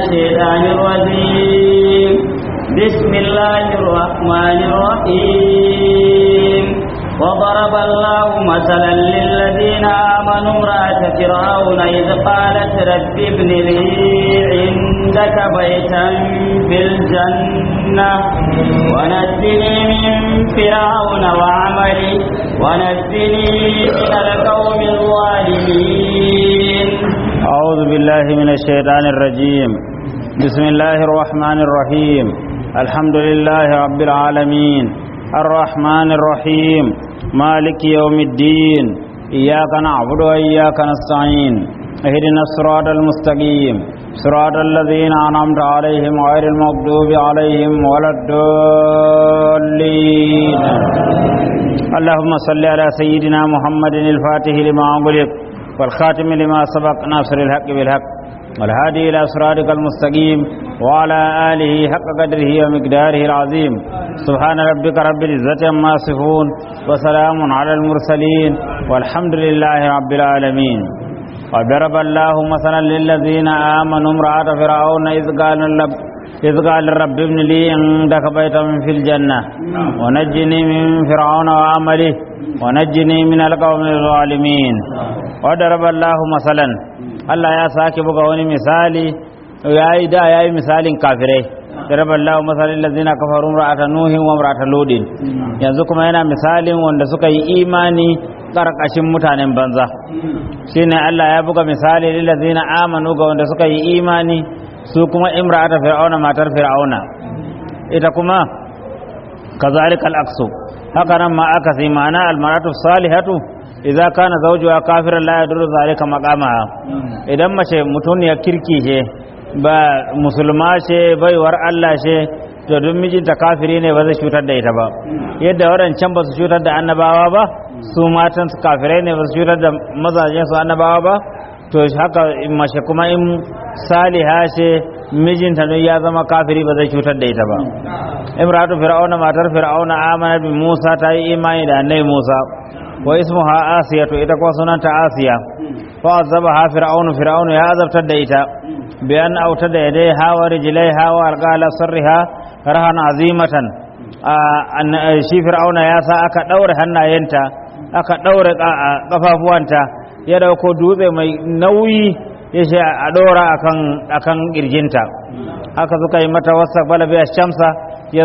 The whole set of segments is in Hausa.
الشيطان الرجيم بسم الله الرحمن الرحيم وضرب الله مثلا للذين آمنوا امرأة فرعون إذ قالت رب ابن لي عندك بيتا في الجنة ونجني من فرعون وعمله ونجني من القوم الظالمين. أعوذ بالله من الشيطان الرجيم. بسم الله الرحمن الرحيم. الحمد لله رب العالمين الرحمن الرحيم مالك يوم الدين إياك نعبد وإياك نستعين اهدنا الصراط المستقيم صراط الذين أنعمت عليهم غير المغضوب عليهم ولا الضالين. اللهم صل على سيدنا محمد الفاتح لما أغلق والخاتم لما سبق ناصر الحق بالحق والهادي إلى صراطك المستقيم وعلى آله حق قدره ومقداره العظيم. سبحان ربك رب العزة عما يصفون وسلام على المرسلين والحمد لله رب العالمين. وضرب الله مثلا للذين آمنوا امرأة فرعون إذ قال رب ابن لي عندك بيتا في الجنة ونجني من فرعون وعمله ونجني من القوم الظالمين. وضرب الله مثلا Allah ya sake buga wani misali yayi misalin kafirai. Daraballahu masalil ladzina kafaru ra'ata nuhin wa ra'ata ludin. Yanzu kuma yana misalin wanda suka yi imani karkashin mutanen banza. Shine Allah ya buga misali lil ladzina amanu ga wanda suka yi imani su kuma imra'ata fir'auna matar fir'auna. Ita kuma kazalikal aksu. Haka nan ma aka sai ma'ana al maratu salihatu idza kana zawjuha kafiran la yadurru zalika maqamaha. Idan mace mutuniyar kirki ce ba musulma ce baiwar Allah ce to don mijinta kafiri ne ba zai cutar da ita ba. Yadda waɗancan ba su cutar da annabawa ba su matan su kafirai ne ba su cutar da mazajen su annabawa ba to haka mace kuma in saliha ce mijinta ne ya zama kafiri ba zai cutar da ita ba. Imratu fir'auna matar fir'auna amana bi Musa ta yi imani da annabi Musa wa ismuha Asiya to ita ko sunanta Asiya fa azabaha fir'aunu ya azabtar da ita bayan autar da yadai hawa rijlaiha wa alqala sarriha rahan azimatan shi fir'auna ya sa aka daure hannayenta aka daure kafafuwanta ya dauko dutse mai nauyi ya ce a dora akan kirjinta haka suka yi mata wasa balabi shamsa ya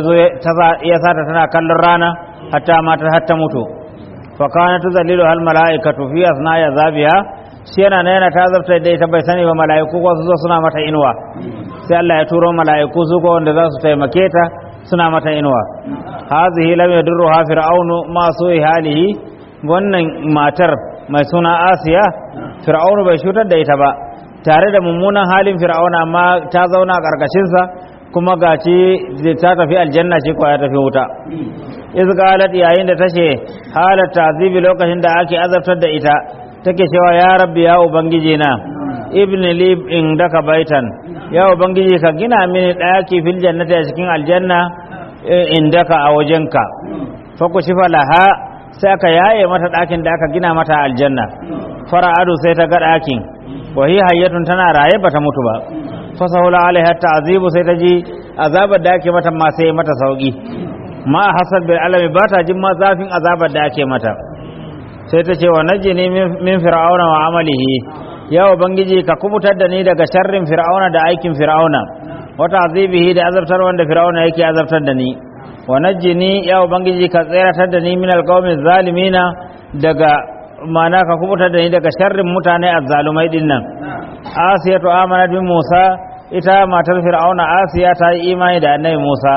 sa ta tana kallon rana hatta mutu fa kana tuzallilu al malaikatu fi asna'i azabiha shi yana ta zabta da ita bai sani ba malaiku ko su zo suna mata inuwa sai Allah ya turo malaiku su ko wanda za su taimake ta suna mata inuwa. Hazihi lam yadurruha fir'aunu ma su'i halihi. Wannan matar mai suna Asiya fir'aunu bai shutar da ita ba tare da mummunan halin fir'auna amma ta zauna a karkashin sa kuma gaci ta tafi aljanna shi ko ya tafi wuta. Iz qalat yayin da tace halat ta'zibi lokacin da ake azabtar da ita take cewa ya rabbi ya ubangiji na ibn li indaka baitan ya ubangiji ka gina mini daki fil jannati a cikin aljanna indaka a wajenka fa kushifa laha sai aka yaye mata dakin da aka gina mata aljanna fara'adu sai ta ga dakin wa hi hayyatun tana raye bata mutu ba fa sahula alaiha ta'zibu sai ta ji azabar da ake mata ma sai mata sauki ma hasad bil alami bata jin ma zafin azabar da ake mata sai ta ce wa najini min fir'auna wa amalihi ya ubangiji ka kubutar da ni daga sharrin fir'auna da aikin fir'auna wa ta'zibihi da azabtar wanda fir'auna yake azabtar da ni wa najini ya ubangiji ka tsiratar da ni min alqawmi zalimina daga mana ka kubutar da ni daga sharrin mutane azzalumai dinnan. Asiyatu amanat bi Musa ita matar fir'auna Asiya ta yi imani da annabi Musa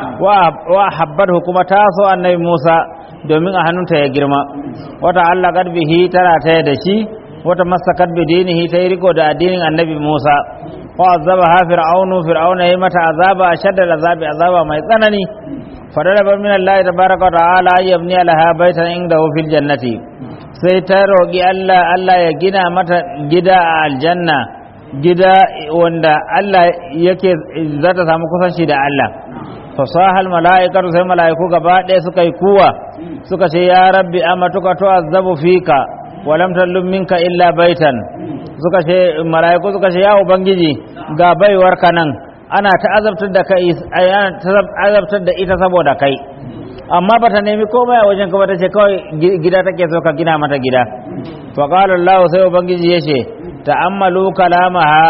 wa habbathu kuma ta so annabi Musa domin a hannunta ya girma. Wata Allah bihi tana taya da shi wata masakat bi dinihi ta yi riko da addinin annabi Musa. Wa azabaha fir'auna yi mata azaba shadda azabi azaba mai tsanani. Fadalaba min Allah tabaraka wa ta'ala yabni laha baitan indahu fil jannati. Sai ta roki Allah ya gina mata gida a aljanna gida wanda Allah yake za ta samu kusanci da Allah. Fasahal mala'ikatu sai mala'iku gaba ɗaya suka yi kuwa suka ce ya rabbi amatuka tu'azzabu fika wa lam tallum minka illa baitan. Suka ce mala'iku suka ce ya ubangiji ga baiwar ka nan ana ta azabtar da kai ana ta azabtar da ita saboda kai amma bata nemi komai a wajen ka ba tace kawai gida take so ka gina mata gida fa qala Allah sai ubangiji yace ta'ammalu kalamaha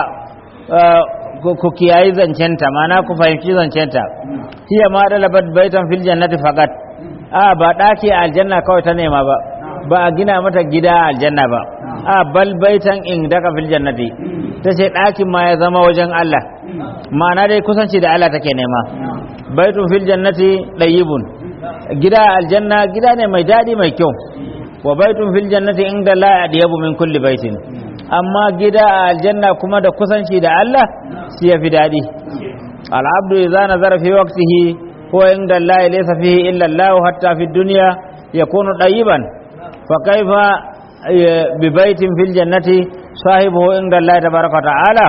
ku kiyayi zancenta mana ku fahimci zancenta hiya ma dalabat baitan fil jannati faqat ba daki a aljanna kawai ta nema ba a gina mata gida a aljanna ba bal baitan in daga fil jannati tace dakin ma ya zama wajen Allah ma'ana dai kusanci da Allah take nema baitun fil jannati dayyibun gida aljanna gida ne mai dadi mai kyau wa baitun fil jannati inda la yadiyabu min kulli baitin amma gida a aljanna kuma da kusanci da Allah shi yafi dadi al-abdu idza nazara fi waqtihi huwa inda Allah laysa fihi illa Allah hatta fi dunya yakunu dayiban fa kaifa bi baitin fil jannati sahibuhu inda Allah tabaraka wa ta'ala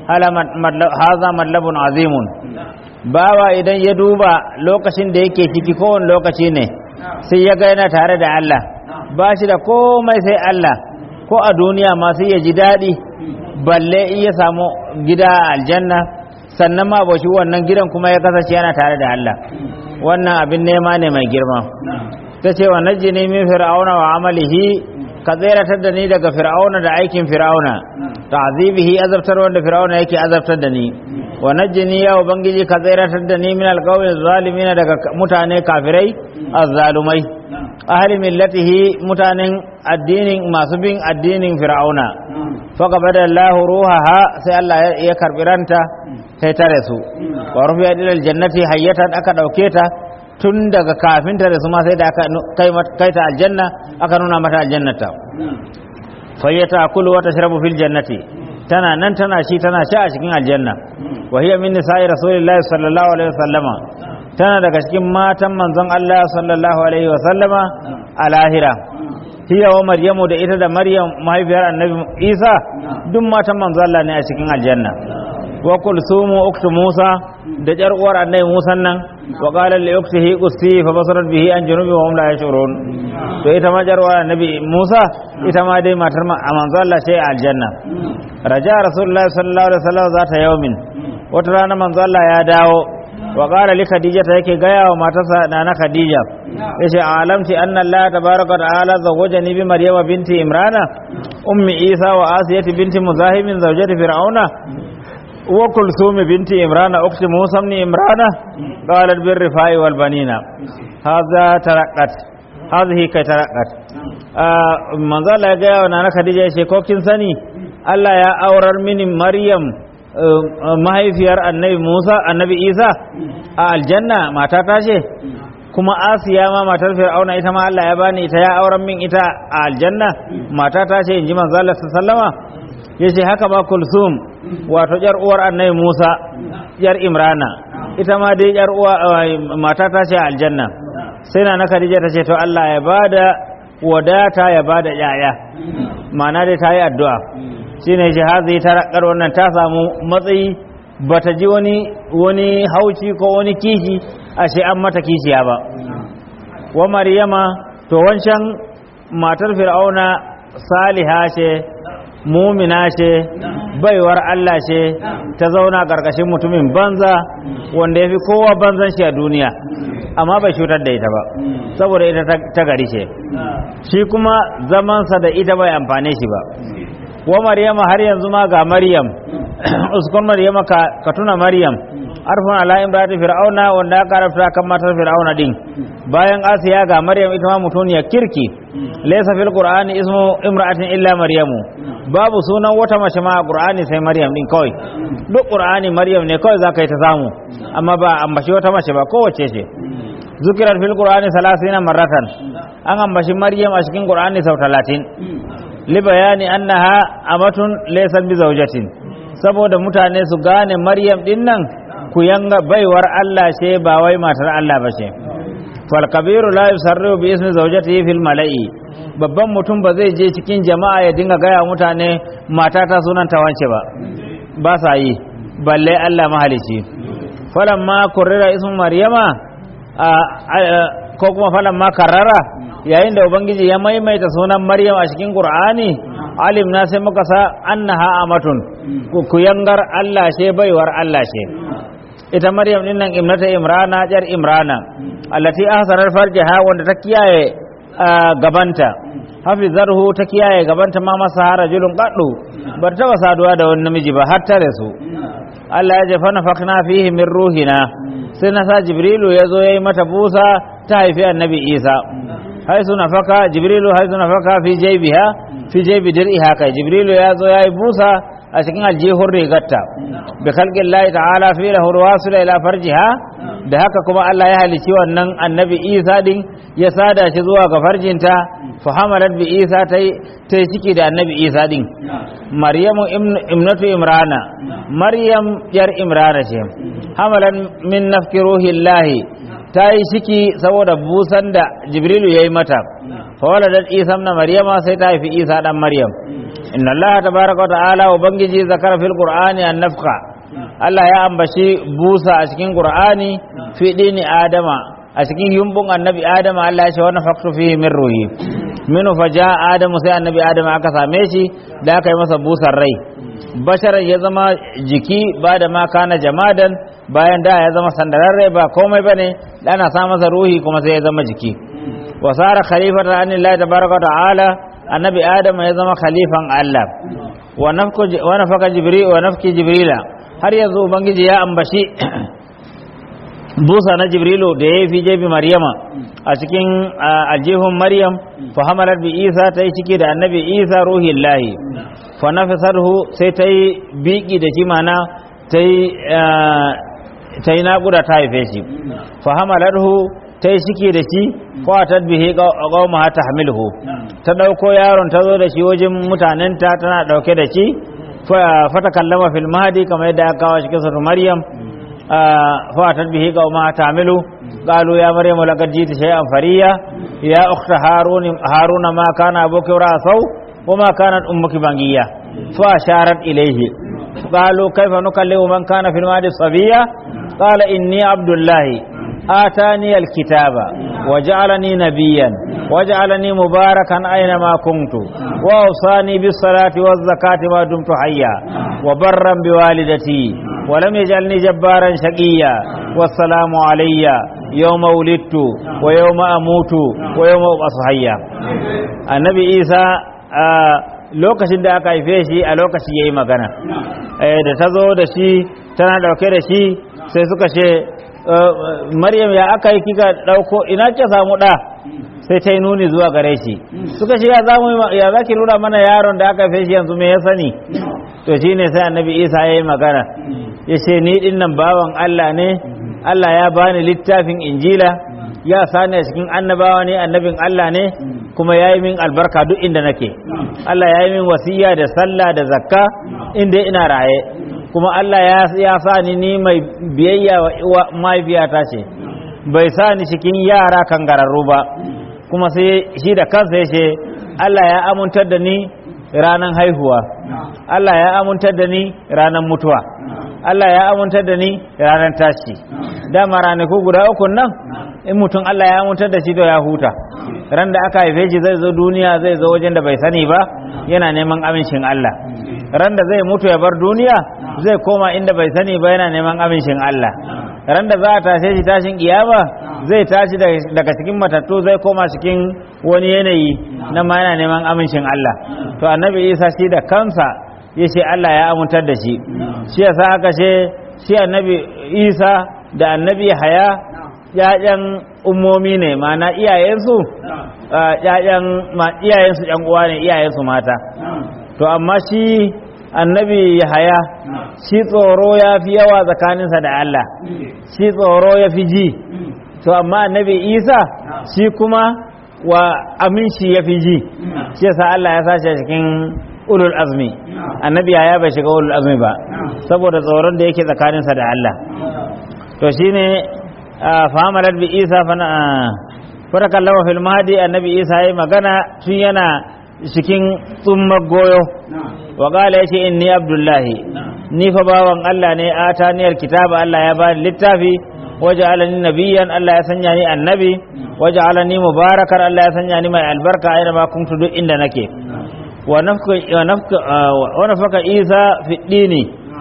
hadha madlabun azimun bawa idan ya duba lokacin da yake ciki kowane lokaci ne sai ya ga yana tare da Allah ba shi da komai sai Allah ko a duniya ma sai ya ji daɗi balle in ya samu gida a aljanna sannan ma ba shi wannan gidan kuma ya kasance yana tare da Allah wannan abin nema ne mai girma ta ce wa najjini min fir'auna wa amalihi ka tseratar da ni daga fir'auna da aikin fir'auna ta'zibihi azabtar wanda fir'auna yake azabtar da ni wa najjini ya ubangiji ka tseratar da ni min alqawmi zalimin daga mutane kafirai azzalumai ahli millatihi mutanen addinin masu bin addinin fir'auna faqabada Allahu ruhaha sai Allah ya karbi ranta sai tare su wa rufiya ilal jannati hayyatan aka dauke ta tun daga kafin tare su ma sai da aka kai ta aljanna aka nuna mata aljannata fayyata kulu wa tashrabu fil jannati tana nan tana shi tana sha a cikin aljanna wa hiya min nisa'i rasulillahi sallallahu alaihi wasallama tana daga cikin matan manzon Allah sallallahu alaihi wasallama a lahira hiya wa maryamu da ita da maryam mahaifiyar annabi isa duk matan manzon Allah ne a cikin aljanna wa kulsumu uktu musa da jar uwar annabi musa nan wa qala li uktihi qusti fa basarat bihi an junubi wa hum la yashurun to ita ma jar uwar annabi musa ita ma dai matar manzon Allah ce a aljanna raja rasulullahi sallallahu alaihi wasallam zata yawmin wata rana manzon Allah ya dawo wa qala li khadija ta yake gaya wa matarsa na khadija yace alamti anna allah tabaaraka ta'ala zawwajani bi maryama binti imrana ummi isa wa asiyati binti muzahimin zawjati fir'auna wa kulsum binti imrana ukhti musa ibn imrana qalat bir rifai wal banina hadha taraqqat hadhihi kai taraqqat manzo Allah ya gaya wa na khadija yace ko kin sani Allah ya aurar mini maryam mahaifiyar annabi Musa annabi Isa a aljanna mata ta ce kuma Asiya ma matar Fir'auna ita ma Allah ya bani ita ya auren min ita a aljanna mata ta ce inji manzo Allah sallama yace haka ba Kulsum wato yar uwar annabi Musa yar Imrana ita ma dai yar uwa mata ta ce a aljanna sai na Khadija ta ce to Allah ya bada wadata ya bada yaya ma'ana dai ta yi addu'a shine jihazi ta rakar wannan ta samu matsayi bata ji wani hauci ko wani kishi ashe an mata kishiya ba wa maryama to wancan matar fir'auna saliha ce mumina ce baiwar Allah ce ta zauna karkashin mutumin banza wanda yafi kowa banzan shi a duniya amma bai cutar da ita ba saboda ita ta gari ce shi kuma zamansa da ita bai amfane shi ba wa maryama har yanzu ma ga maryam uskun maryama ka tuna maryam arfan ala imrati fir'auna wanda aka karafta kan matar fir'auna din bayan asiya ga maryam ita ma mutuniya kirki laysa fil qur'ani ismu imra'atin illa maryamu babu sunan wata mace ma a qur'ani sai maryam din kawai duk qur'ani maryam ne kawai zaka yi ta samu amma ba ambaci wata mace ba kowace ce zukirat fil qur'ani 30 marratan an ambaci maryam a cikin qur'ani sau 30 libayani annaha amatun laysa bi zawjatin saboda mutane su gane maryam din nan ku yanga baiwar Allah ce ba wai matar Allah ba ce fal kabiru la yusarru bi ismi zawjatihi fil mala'i babban mutum ba zai je cikin jama'a ya dinga gaya mutane mata ta sunan ta wance ba sa yi balle Allah mahalici falamma kurrira ismu maryama ko kuma falamma karrara yayin da ubangiji ya maimaita sunan maryam a cikin qur'ani alimna sai muka sa annaha amatun ku yangar Allah ce baiwar Allah ce ita Maryam din nan ibnata Imrana jar Imrana allati ahsarar farjaha wanda ta kiyaye gabanta hafizarhu ta kiyaye gabanta ma masa rajulun qaddu bar ta saduwa da wani namiji ba har ta rasu Allah ya jafa nafakna fihi min ruhina sai na sa Jibrilu ya zo yayi mata busa ta haifi annabi Isa haisu nafaka Jibrilu haisu nafaka fi jaybiha fi jaybi dir'iha kai Jibrilu ya zo yayi busa a cikin aljihun rigarta bi khalqin Allah ta'ala fi lahu wasila ila farjiha da haka kuma Allah ya halici wannan annabi Isa din ya sada shi zuwa ga farjinta fa hamalat bi Isa tai ciki da annabi Isa din Maryamu ibnatu Imrana Maryam yar Imrana ce hamalan min nafki ruhillahi ta yi ciki saboda busan da Jibrilu ya yi mata fa waladat Isa na Maryama sai ta haifi Isa dan Maryam inna Allah tabaraka wa ta'ala ubangiji zakara fil qur'ani an nafqa Allah ya ambaci busa a cikin qur'ani fi dini adama a cikin yumbun annabi adama Allah ya ce wa nafaqtu fihi min ruhi minu faja adamu sai annabi adama aka same shi da aka yi masa busar rai basharar ya zama jiki ba da ma kana jamadan bayan da ya zama sandararre ba komai bane da ana sa masa ruhi kuma sai ya zama jiki wa sara khalifatan anillahi tabaraka wa ta'ala annabi adam ya zama khalifan Allah wa nafaka jibril wa nafki jibrila har yanzu ubangiji ya ambashi busa na jibrilu da ya fi jebi maryama a cikin aljihun maryam fa hamalat bi isa ta yi ciki da annabi isa ruhillahi fa nafasarhu sai ta yi biki da shi mana ta yi naƙuda ta haife shi fa hamalathu ta yi ciki da shi kwatar bihe ƙauma ta hamilhu ta ɗauko yaron ta zo da shi wajen mutanenta tana ɗauke da shi fata kallama fil mahdi kamar yadda aka kawo cikin sura maryam fatar bihe ƙauma ta hamilu qalu ya maryam laqad jiti shay'an fariya ya ukhta haruna ma kana abuki ra'sau wa ma kanat ummuki bangiya fa asharat ilayhi qalu kayfa nukallimu man kana fil mahdi sabiya qala inni abdullahi آتاني الكتاب وجعلني نبيا وجعلني مباركا أينما كنت وأوصاني بالصلاة والزكاة ما دمت حيا وبرا بوالدتي ولم يجعلني جبارا شقيا والسلام علي يوم ولدت ويوم أموت ويوم أبعث حيا النبي عيسى lokacin da aka haife shi a lokaci yayi magana da ta zo da shi tana dauke da shi sai suka ce Maryam ya aka yi kika dauko ina ke samu da sai ta yi nuni zuwa gare shi suka ce ya za ki nuna mana yaron da aka haife shi yanzu me ya sani to shine sai annabi Isa ya yi magana ya ce ni din nan bawan Allah ne Allah ya bani littafin Injila ya sani a cikin annabawa ne annabin Allah ne kuma ya yi min albarka duk inda nake Allah ya yi min wasiya da sallah da zakka inda ina raye kuma Allah ya sa ni mai biyayya wa mahaifiyata ce bai sa ni cikin yara kangararru ba kuma sai shi da kansa ya ce Allah ya amintar da ni ranar haihuwa Allah ya amintar da ni ranar mutuwa Allah ya amintar da ni ranar tashi dama ranaku guda uku nan in mutum Allah ya amintar da shi to ya huta ran da aka haife shi zai zo duniya zai zo wajen da bai sani ba yana neman amincin Allah ran da zai mutu ya bar duniya zai koma inda bai sani ba yana neman amincin Allah ran da za a tashe shi tashin kiyama zai tashi daga cikin matattu zai koma cikin wani yanayi na ma yana neman amincin Allah to annabi Isa shi da kansa ya ce Allah ya amintar da shi shi yasa aka ce shi annabi Isa da annabi Haya ƴaƴan ummomi ne ma'ana iyayensu ƴan uwa ne iyayensu mata to amma shi annabi Yahaya shi tsoro ya fi yawa tsakaninsa da Allah shi tsoro ya fi ji to amma annabi Isa shi kuma wa aminci ya fi ji shi yasa Allah ya sace cikin ulul azmi annabi Yahaya bai shiga ulul azmi ba saboda tsoron da yake tsakaninsa da Allah to shine fahamalar bi Isa fatakallama fil mahdi annabi Isa yayi magana tun yana cikin tsummar goyo wa qala yace inni abdullahi ni fa bawan Allah ne ataniyar kitaba Allah ya bani littafi waja'alani nabiyyan Allah ya sanya ni annabi waja'alani mubarakan Allah ya sanya ni mai albarka aina ma kuntu duk inda nake wa nafaka Isa fi dini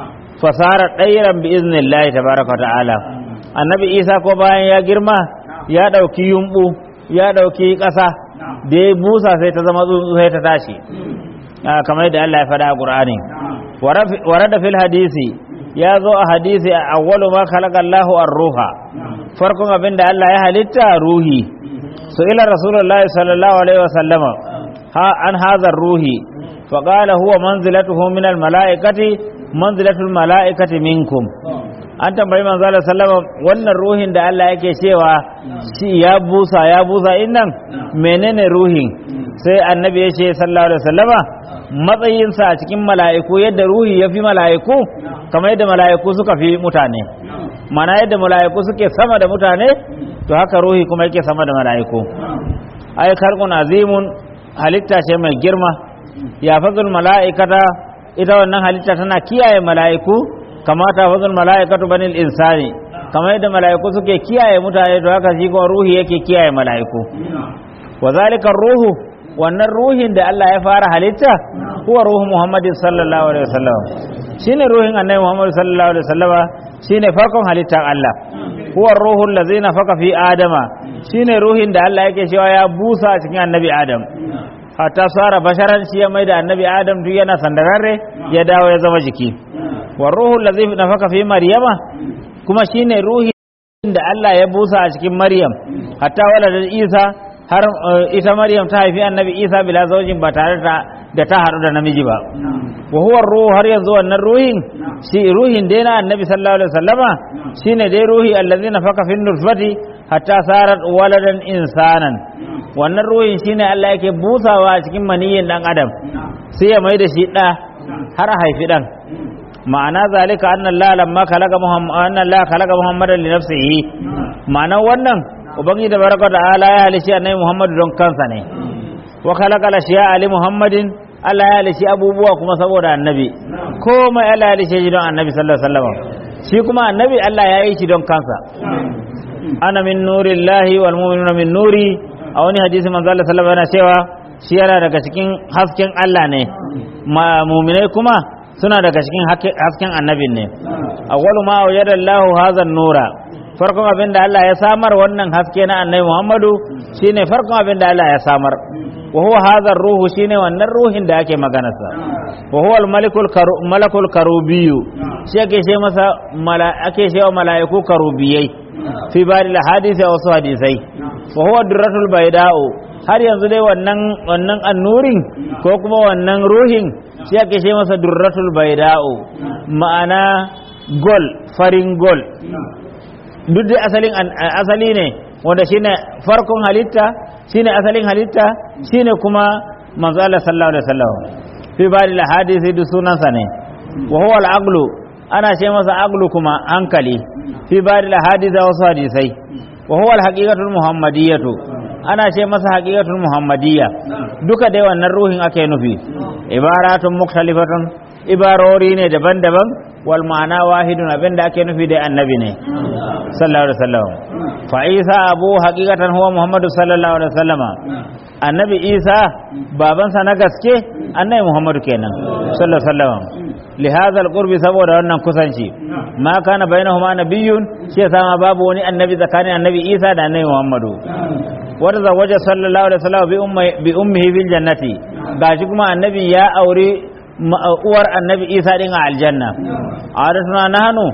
fasara ɗairan bi iznillahi tabaraka ta'ala. Annabi Isa ko bayan ya girma ya ɗauki yumbu ya ɗauki ƙasa da ya busa sai ta zama tsuntsu sai ta tashi kamar yadda Allah ya faɗa a Qur'ani. Warada fil hadisi ya zo a hadisi a awwalu ma khalaqa Allahu ar-ruha, farkon abin da Allah ya halitta ruhi. So ila Rasulullahi sallallahu alaihi wa sallama an hadha ruhi fa qala huwa manzilatuhu min al-mala'ikati manzilatul mala'ikati minkum. An tambayi manzo Allah sallama wannan ruhin da Allah yake cewa shi ya busa innan menene ruhin? Sai annabi ya ce sallallahu alaihi wasallama matsayinsa a cikin mala'iku yadda ruhi ya fi mala'iku kamar yadda mala'iku suka fi mutane, mana yadda mala'iku suke sama da mutane to haka ruhi kuma yake sama da mala'iku. Ai khalqun azimun, halitta ce mai girma. Ya fazul mala'ikata, ita wannan halitta tana kiyaye mala'iku kama ta fazul mala'ikatu banil insani, kamar yadda mala'iku suke kiyaye mutane to haka shi kuma ruhi yake kiyaye mala'iku. Wa zalika ruhu, wannan ruhin da Allah ya fara halitta huwa ruhu Muhammad sallallahu alaihi wasallam, shine ruhin annabi Muhammad sallallahu alaihi wasallama, shine farkon halittar Allah. Huwa ruhul ladzi nafaka fi adama, shine ruhin da Allah yake cewa ya busa a cikin annabi Adam hatta sara basharan, shi ya maida annabi Adam duk yana sandararre ya dawo ya zama jiki. Wa ruhul ladzi nafaka fi Maryama, kuma shine ruhin da Allah ya busa a cikin Maryam hatta waladar Isa, har ita Maryam ta haifi annabi Isa bila zaujin ba tare da ta haɗu da namiji ba. Wa huwa ruhu, har yanzu wannan ruhin shi ruhin dai na annabi sallallahu alaihi wasallama shine dai ruhi allazi nafaka fi nutfati hatta sarat waladan insanan. Wannan ruhin shine Allah yake busawa a cikin maniyyin dan adam sai ya mai da shi da har a haifi dan. Ma'ana zalika anna Allah lamma khalaqa Muhammadan li nafsihi, ma'ana wannan ubangiji da baraka da ala ya halishi annabi Muhammadu don kansa ne. Wa khalaqa al-ashiya ali Muhammadin, Allah ya halishi abubuwa kuma saboda annabi, komai Allah ya halishi shi don annabi sallallahu alaihi wasallam. Shi kuma annabi Allah ya yi shi don kansa. Ana min nurillahi wal mu'minuna min nuri, a wani hadisi manzo Allah sallallahu alaihi wasallam yana cewa shi yana daga cikin hasken Allah ne, mu'minai kuma suna daga cikin hasken annabin ne. Awwalu ma wajada Allahu hadha an-nura, farkon abin da Allah ya samar wannan haske na annabi Muhammadu shine farkon abin da Allah ya samar. Wa huwa hadha ruhu, shine wannan ruhin da ake maganarsa. Wa huwa al-malakul karubiyyu, shi ake ce masa ake cewa mala'iku karubiyai fi bari hadisi a wasu hadisai. Wa huwa durratul bayda'u, har yanzu dai wannan annurin ko kuma wannan ruhin shi ake ce masa durratul bayda'u, ma'ana gol, farin gol. Duk da asali ne wanda shine farkon halitta, shine asalin halitta, shine kuma manzo Allah sallallahu alaihi wasallam. Fi bari hadisi duk sunansa ne. Wa huwa al-aqlu, ana ce masa aqlu kuma hankali. Fi bari hadisi wasu hadisai. Wa huwa al-haqiqatul muhammadiyyatu, ana ce masa haqiqatul muhammadiyya. Duka dai wannan ruhin ake nufi. Ibaratun mukhtalifatun, ibarori ne daban-daban, wal ma'ana wahidun, abinda ake nufi dai annabi ne sallallahu alaihi wasallam. Fa Isa abu haqiqatan huwa Muhammadu sallallahu alaihi wasallam, annabi Isa babansa na gaske annabi Muhammadu kenan sallallahu alaihi wasallam. Li hadha al-qurbi, saboda wannan kusanci, ma kana bainahuma nabiyyun, shi yasa ma babu wani annabi tsakanin annabi Isa da annabi Muhammadu. Wata zawaja sallallahu alaihi wasallam bi ummihi fil jannati, gashi kuma annabi ya aure uwar annabi Isa din a aljanna. Adatuna nahnu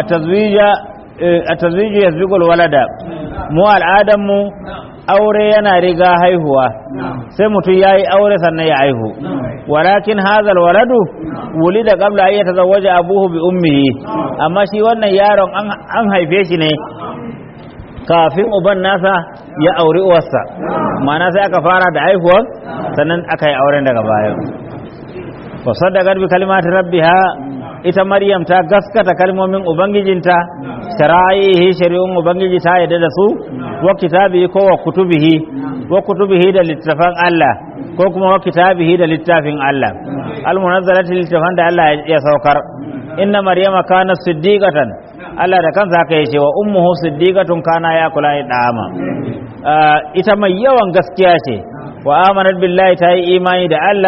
at-tazwiju yasbiqul walada, mu al'adan mu aure yana riga haihuwa, sai mutum yayi aure sannan ya haihu. Walakin hadha al-waladu wulida qabla an yatazawwaja abuhu bi ummihi, amma shi wannan yaron an haife shi ne kafin uban nasa ya auri uwarsa, ma'ana sai aka fara da haihuwa sannan aka yi auren daga baya. Wa saddaqat bi kalimati rabbiha, ita Maryam ta gaskata kalmomin ubangijinta, shara'ihi, shari'un ubangiji ta yadda da su, wa kitabihi ko wa kutubihi da littafan Allah, ko kuma wa kitabihi da littafin Allah, al-munazzalati, littafan da Allah ya saukar. Inna Maryama kana siddiqatan, Allah da kansa haka yace, wa ummuhu siddiqatun kana yakula dama. Ita mai yawan gaskiya ce, wa amanat billahi, ta yi imani da Allah,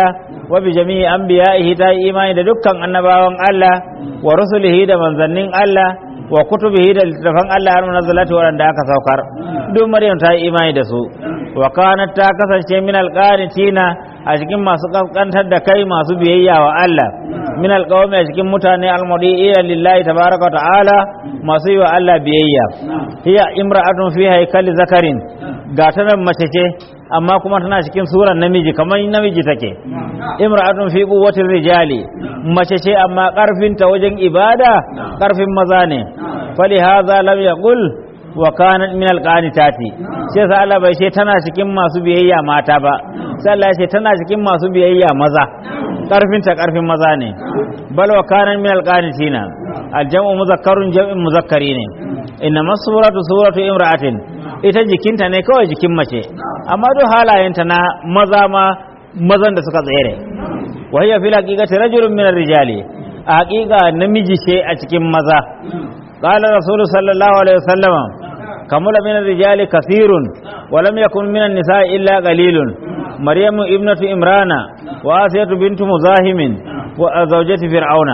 wa bi jami'i anbiya'ihi ta yi imani da dukkan annabawan Allah wa rusulihi da manzannin Allah wa kutubihi da littafan Allah har munazzalati wanda aka saukar duk Maryam ta yi imani da su wa kanat ta kasance min alqanitina a cikin masu kaskantar da kai masu biyayya wa Allah min alqawmi a cikin mutane almudiina lillahi tabaaraka wa ta'ala masu yi wa Allah biyayya hiya imra'atun fi haykali zakarin ga ta nan mace ce amma kuma tana cikin suran namiji kamar namiji take imra'atun fi quwwatir rijali mace ce amma karfin ta wajen ibada karfin maza ne fali hadha lam yaqul wa kanat min alqanitati sai sa Allah bai ce tana cikin masu biyayya mata ba sai Allah ya ce tana cikin masu biyayya maza karfin ta karfin maza ne bal wa kanat min alqanitina aljam'u muzakkarun jam'in muzakkari ne inna suratu imra'atin ita jikinta ne kawai jikin mace amma duk halayenta na maza ma mazan da suka tsere wa hiya fil haqiqati rajulun min ar-rijali a haqiqa namiji ce a cikin maza qala rasulullahi sallallahu alaihi wasallam kamula min ar-rijali kathirun wa lam yakun min an-nisa'i illa qalilun maryamu ibnatu imrana wa asiyatu bintu muzahimin wa zawjatu fir'auna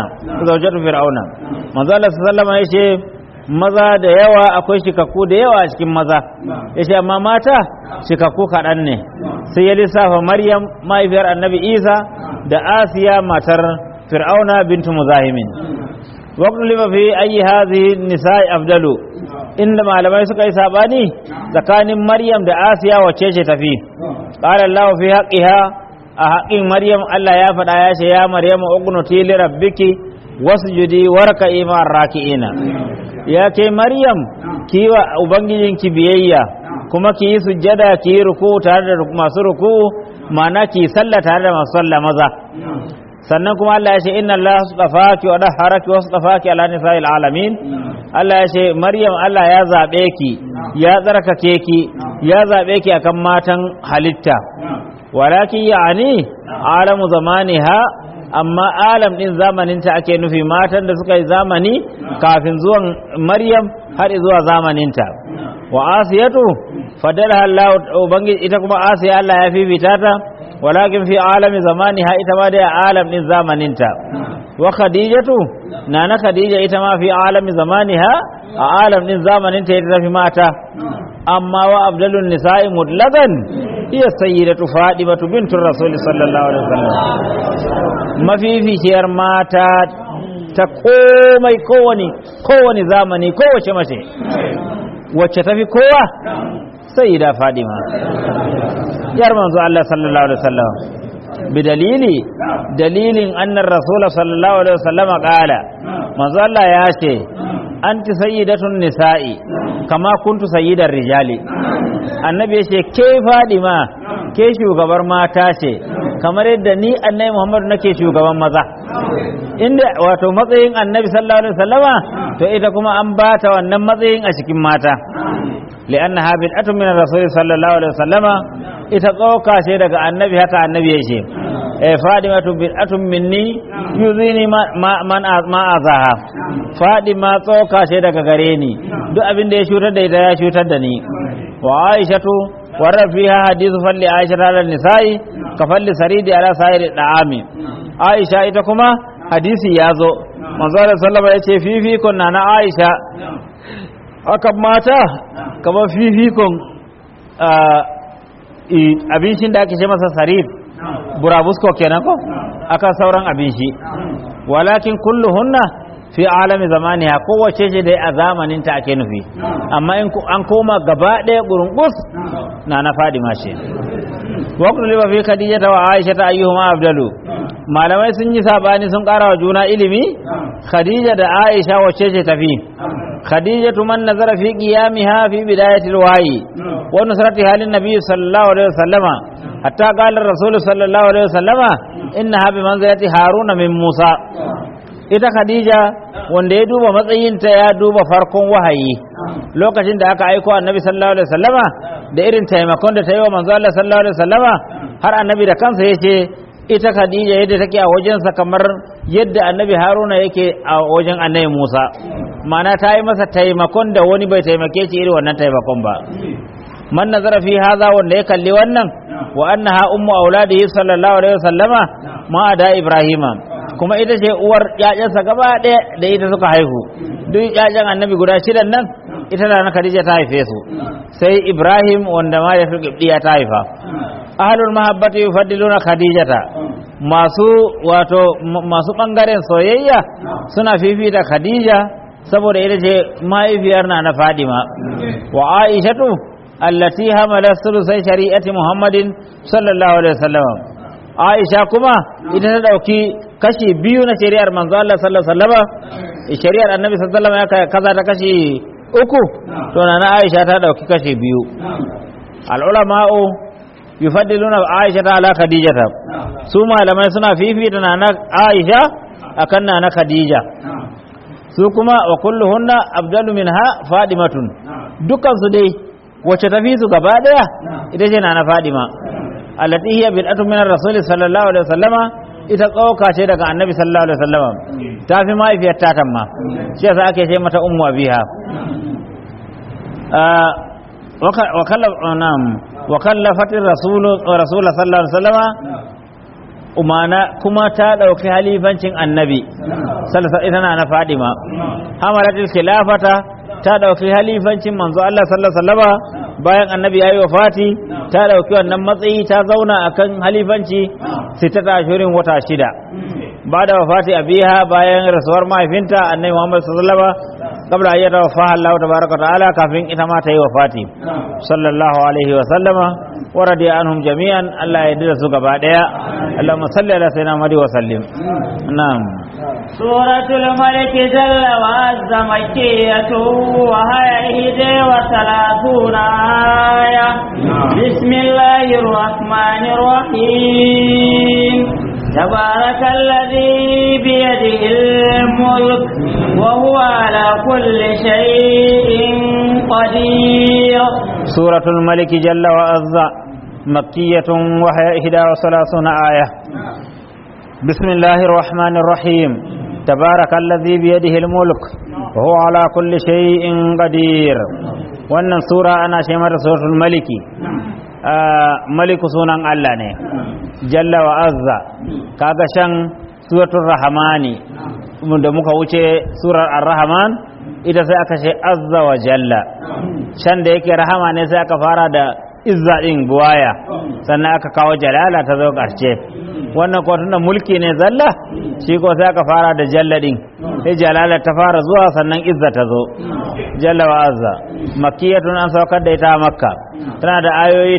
manzo Allah sallallahu alaihi wasallam maza da yawa akwai shikakku da yawa a cikin maza yace amma mata shikakku kaɗan ne sai ya lissafa maryam mahaifiyar annabi isa da asiya matar fir'auna bintu muzahimin waqtu lima fi ayi hadhihi nisa'i afdalu inda malamai suka yi sabani tsakanin maryam da asiya wacce ce tafi qala allah fi haqqiha a haƙin maryam Allah ya faɗa ya ce ya maryamu uqnuti li rabbiki wasjudi warka'i ma'ar raki'ina ya ke maryam ki wa ubangijinki biyayya kuma ki yi sujjada ki yi ruku tare da masu ruku ma'ana ki sallah tare da masu sallah maza sannan kuma Allah ya ce inna Allah astafaki wa dahharaki wa astafaki ala nisa'il alamin Allah ya ce maryam Allah ya zabe ki ya tsarkake ki ya zabe ki akan matan halitta walakin ya'ani alamu zamaniha amma alam din zamaninta ake nufi matan da suka yi zamani kafin zuwan maryam har zuwa zamaninta wa asiyatu fadalaha Allah ubangiji ita kuma asiya Allah ya fifita ta walakin fi alami zamaniha ita ma da alam din zamaninta wa khadijatu nana khadija ita ma fi alami zamaniha a alam din zamaninta ita tafi mata amma wa abdalun nisa'i mutlaqan iya sayyidatu fadimatu bintur rasul sallallahu alaihi wasallam mafificiyar mata ta komai kowani zamani kowace mace wacce tafi kowa sayyida fadima yar manzo Allah sallallahu alaihi wasallam dalilin annar rasul sallallahu alaihi wasallam qala manzo Allah ya ce anti sayyidatun nisa'i kama kuntu sayyidar rijali annabi ya ce ke fadima ke shugabar mata ce kamar yadda ni annabi Muhammad nake shugaban maza inda wato matsayin annabi sallallahu alaihi wasallama to ita kuma an bata wannan matsayin a cikin mata li'annaha bid'atun min ar-rasul sallallahu alaihi wasallama ita tsoka ce daga annabi haka annabi ya ce fadimatu bid'atun minni yuzini man azaha fadima tsoka ce daga gare ni duk abin da ya cutar da ita ya cutar da ni wa aishatu warra fiha hadithu falli aisha ala nisa'i ka falli saridi ala sa'iri da'ami aisha ita kuma hadisi ya zo manzo Allah sallallahu alaihi wasallam ya ce fifikon na aisha akan mata kamar fifikon abincin da ake ce masa sarid burabusko kenan ko akan sauran abinci walakin kulluhunna fi alami zamaniha kowace ce dai a zamanin ta ake nufi amma in an koma gaba ɗaya gurungus na Fadima ce waqtu liba fi Khadija wa Aisha ta ayyuhuma afdalu malamai sun yi sabani sun ƙara wa juna ilimi Khadija da Aisha wacce ce tafi Khadija man nazara fi qiyamiha fi bidayati alwahyi wa nusrati halin nabiy sallallahu alaihi wasallama hatta qala ar-rasul sallallahu alaihi wasallama innaha bi manzilati haruna min Musa ita Khadija wanda ya duba matsayinta ya duba farkon wahayi lokacin da aka aiko annabi sallallahu alaihi wasallama da irin taimakon da ta yi wa manzo Allah sallallahu alaihi wasallama har annabi da kansa yace ita Khadija yadda take a wajensa kamar yadda annabi Haruna yake a wajen annabi Musa ma'ana ta yi masa taimakon da wani bai taimake shi irin wannan taimakon ba man nazara fi hadha wanda ya kalli wannan wa annaha ummu auladihi sallallahu alaihi wasallama ma da Ibrahima kuma ita ce uwar ƴaƴansa gaba ɗaya da ita suka haihu duk ƴaƴan annabi guda shidan nan ita da Khadija ta haife su sai Ibrahim wanda ma ya fi ta haifa ahlul mahabbati yufaddiluna Khadijata masu bangaren soyayya suna fifita Khadija saboda ita ce mahaifiyar na Fadima wa Aishatu allati hamalat sulusai shari'ati Muhammadin sallallahu alaihi wasallam Aisha kuma ita ta dauki kashi biyu na shari'ar manzo Allah sallallahu alaihi wasallam shari'ar annabi sallallahu alaihi wasallam ya kaza ta kashi uku to na Aisha ta dauki kashi biyu al ulama'u yufaddiluna Aisha ala Khadijata su malamai suna fifita na Aisha akan na Khadija su kuma wa kulluhunna abdalu minha Fadimatun dukkan su dai wacce tafi su gaba daya ita ce na Fadima allati hiya bid'atu min ar-rasul sallallahu alaihi wasallama ita tsoka ce daga annabi sallallahu alaihi wasallama ta fi mahaifiyar ta tamma shi yasa ake ce mata ummu abiha wa kallafatir rasul sallallahu alaihi wasallama umana kuma ta dauki halifancin annabi sallallahu alaihi wasallam na Fadima hamalatul khilafata ta dauki halifancin manzo Allah sallallahu alaihi wasallama bayan annabi yayi wafati ta dauki wannan matsayi ta zauna akan halifanci sitata ashurin wata shida bada wafati abiha bayan rasuwar mahaifinta annabi Muhammad sallallahu alaihi wasallama qabla an yatawaffa Allah tabaaraka ta'ala kafin ita ma ta yi wafati sallallahu alaihi wasallama wa radiya anhum jami'an Allah ya yarda su gaba daya Allahumma salli ala sayyidina Muhammad wa sallim na'am suratul malik jalla wa azza makkiyatu wa hiya 31 aya bismillahir rahmanir rahim تبارك الذي بيده الملك وهو على كل شيء قدير سورة الملك جل وعز مكية وهي 31 آية بسم الله الرحمن الرحيم تبارك الذي بيده الملك وهو على كل شيء قدير wannan sura ana ce mata suratul maliki maliku sunan Allah ne jalla wa azza kaga shan suratul rahmani da muka wuce surar ar-rahman ita sai aka ce azza wa jalla shan da yake rahama ne sai aka fara da izza din buwaya sannan aka kawo jalala ta zo karshe wannan ko tunda mulki ne zalla shi ko sai aka fara da jalla din sai jalala ta fara zuwa sannan izza ta zo jalla wa azza makkiyatun an saukar da ita a makka tana da ayoyi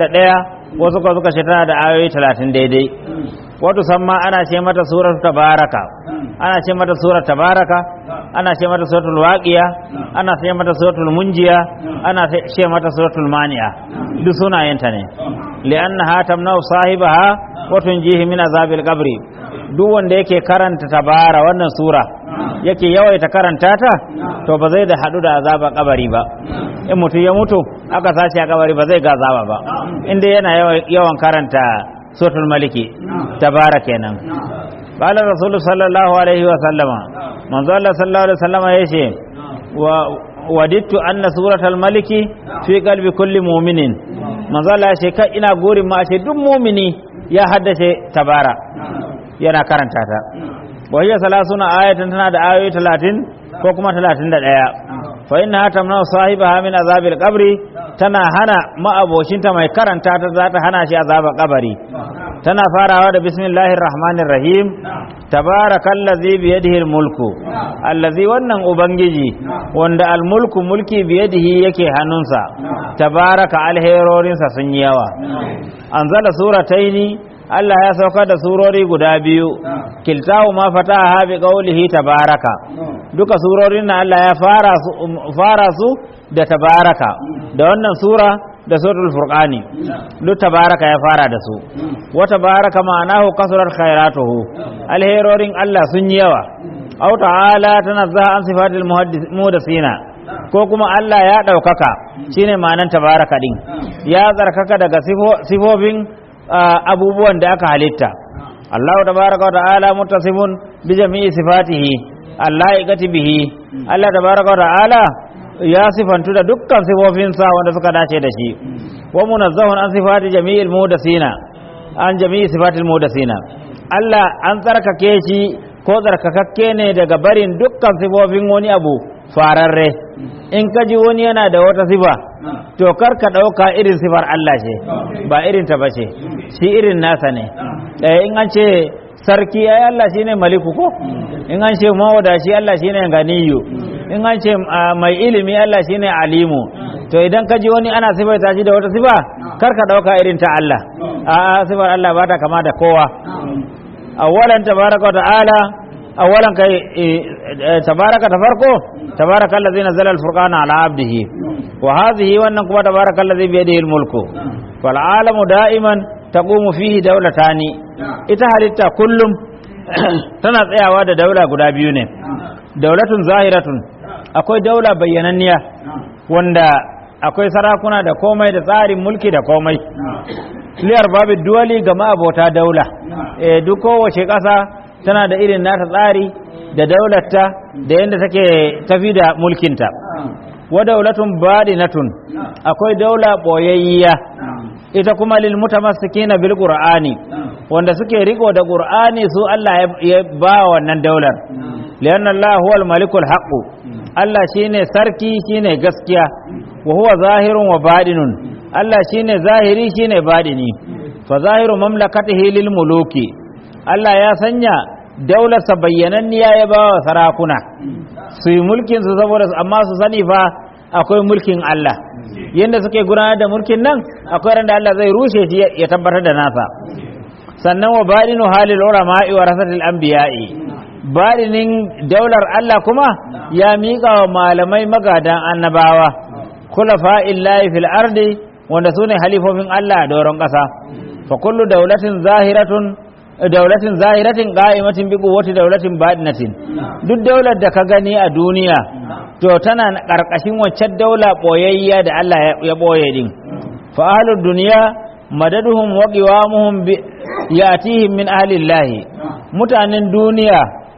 31 wasu ko suka ce tana da ayoyi 30 daidai wato samma ana ce mata surar tabaraka ana ce mata surar tabaraka ana ce mata suratul waqiya ana ce mata suratul munjiya ana ce mata suratul mani'a duk sunayenta ne li'annaha tamna'u sahibaha wa tunjihi min azabil qabri duk wanda yake karanta tabara wannan sura yake yawaita karanta ta to ba zai da hadu da azaba kabari ba in mutum ya mutu aka sace a kabari ba zai ga azaba ba inda yana yawan karanta suratul maliki tabara kenan qala rasul sallallahu alaihi wa sallama manzo Allah sallallahu alaihi wa sallama yace wa wadittu anna suratul maliki fi qalbi kulli mu'minin manzo Allah yace kai ina gurin ma ce duk mu'mini ya haddace tabara yana karanta ta wa hiya 30 ayatan tana da ayoyi 30 ko kuma 31 fa inna tamna sahibaha min azabil qabri tana hana ma'abocinta mai karanta ta za ta hana shi azabar kabari tana farawa da bismillahir rahmanir rahim tabarakallazi biyadihi almulku allazi wannan ubangiji wanda almulku mulki biyadihi yake hannunsa tabaraka alherorinsa sun yi yawa anzala surataini Allah ya saukar da surori guda biyu kiltahu ma fataha bi qawlihi tabaraka duka surorin nan Allah ya fara su da tabaraka da wannan sura da suratul furqani duk tabaraka ya fara da su wa tabaraka ma'anahu kasurar khairatuhu alherorin Allah sun yi yawa aw ta'ala tanazzaha an sifatil muhaddisina ko kuma Allah ya daukaka shine ma'anan tabaraka din ya tsarkaka daga sifofin abubuwan da aka halitta Allah tabaraka wa ta'ala muttasifun bi jami'i sifatihi Allah ya bihi Allah tabaraka wa ta'ala ya sifantu da dukkan sifofinsa wanda suka dace da shi wa munazzahun an sifati jami'il mudasina an jami'i sifatil mudasina Allah an tsarkake shi ko tsarkakakke ne daga barin dukkan sifofin wani abu fararre. In ka ji wani yana da wata sifa to kar ka ɗauka irin sifar Allah ce ba irin ta bace, shi irin nasa ne. In an ce sarki ai Allah shine maliku ko, in an ce mawadaci Allah shine ganiyu, in an ce mai ilimi Allah shine alimu. To idan ka ji wani ana sifaita shi da wata sifa kar ka ɗauka irin ta Allah, a sifar Allah ba ta kama da kowa. Awwalan tabaraka wa ta'ala, awwalan kai tabaraka ta farko tabaraka allazi nazzala al-furqana ala abdihi wa hadhihi wannan kuma tabaraka allazi bi yadihi al-mulku wal alamu da'iman taqumu fihi dawlatani. Ita halitta kullum tana tsayawa da daula guda biyu ne. Daulatun zahiratun, akwai daula bayyananniya wanda akwai sarakuna da komai da tsarin mulki da komai. Liyar babu duwali ga ma'abota daula, duk kowace ƙasa tana da irin nata tsari da daularta da yadda take tafi da mulkinta. Wa daulatun badinatun, akwai daula boyayya, ita kuma lil mutamassikina bil qur'ani, wanda suke riko da qur'ani su Allah ya ba wannan daular. Lianna Allah huwal malikul haqq, Allah shine sarki shine gaskiya, wa huwa zahirun wa badinun, Allah shine zahiri shine badini. Fa zahiru mamlakatihi lil muluki, Allah ya sanya daularsa bayyananniya ya ba wa sarakuna su yi mulkin su saboda amma su sani fa akwai mulkin Allah. Yanda suke gudanar da mulkin nan akwai randa Allah zai rushe shi ya tabbatar da nasa. Sannan wa badinu halil ulama'i wa rasatil anbiya'i, badinin daular Allah kuma ya miƙa wa malamai magadan annabawa, khulafa'illahi fil ardi, wanda sune halifofin Allah a doron ƙasa. Fa kullu daulatin zahiratin qa'imatin bi quwwati daulatin badinatin, duk daular da ka gani a duniya to tana karkashin waccan daula boyayya da Allah ya boye din. Fa ahlud dunya madaduhum wa qiwamuhum yatihim min ahlillahi, mutanen duniya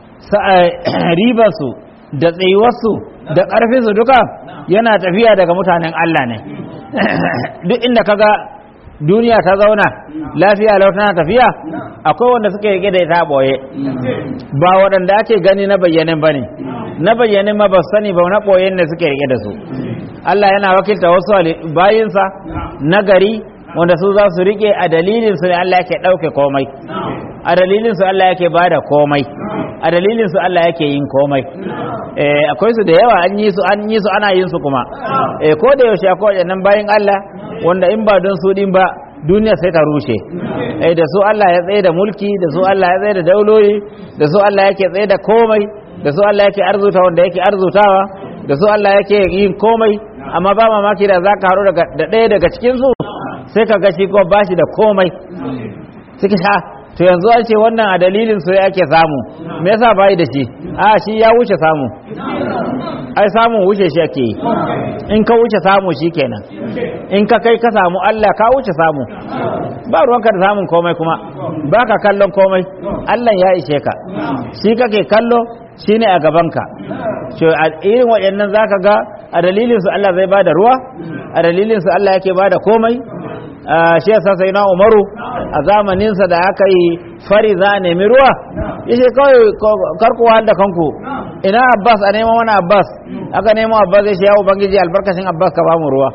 ribansu da tsayuwarsu da ƙarfinsu duka yana tafiya daga mutanen Allah ne. Duk inda kaga duniya ta zauna lafiya lau tana tafiya akwai wanda suke rike da ita boye, ba waɗanda ake gani na bayyanin bane. Na bayyanin ma ba su sani ba, na boyen ne suke rike da su. Allah yana wakilta wasu bayinsa na gari wanda su za su rike, a dalilin su ne Allah yake ɗauke komai, a dalilin su Allah yake bada komai, a dalilin su Allah yake yin komai. Akwai su da yawa an yi su ana yin su kuma ko da yaushe akwai waɗannan bayin Allah wanda in ba don su din ba duniya sai ta rushe. Da su Allah ya tsaye da mulki, da su Allah ya tsaye da dauloli, da su Allah yake tsaye da komai, da su Allah yake arzuta wanda yake arzutawa, da su Allah yake yin komai. Amma ba mamaki da zaka haru da ɗaya daga cikin su sai ka ga shi ko bashi da komai. Suka sha to yanzu an ce wannan a dalilin su yake samu, me yasa bai da shi? Shi ya wuce samu, ai samu wuce shi ake yi. In ka wuce samu shi kenan, in ka kai ka samu Allah ka wuce samu, ba ruwanka da samun komai kuma ba ka kallon komai. Allah ya ishe ka, shi kake kallo, shi ne a gabanka. A irin waɗannan za ka ga a dalilinsu Allah zai ba da ruwa, a dalilinsu Allah yake ba da komai. Shi yasa sai na Umaru a zamaninsa da aka yi fari za a nemi ruwa, yace kawai karku wahal da kanku, ina Abbas, a neman wani Abbas. Aka nemo Abbas, ya ce ya Ubangiji albarkacin Abbas ka ba mu ruwa.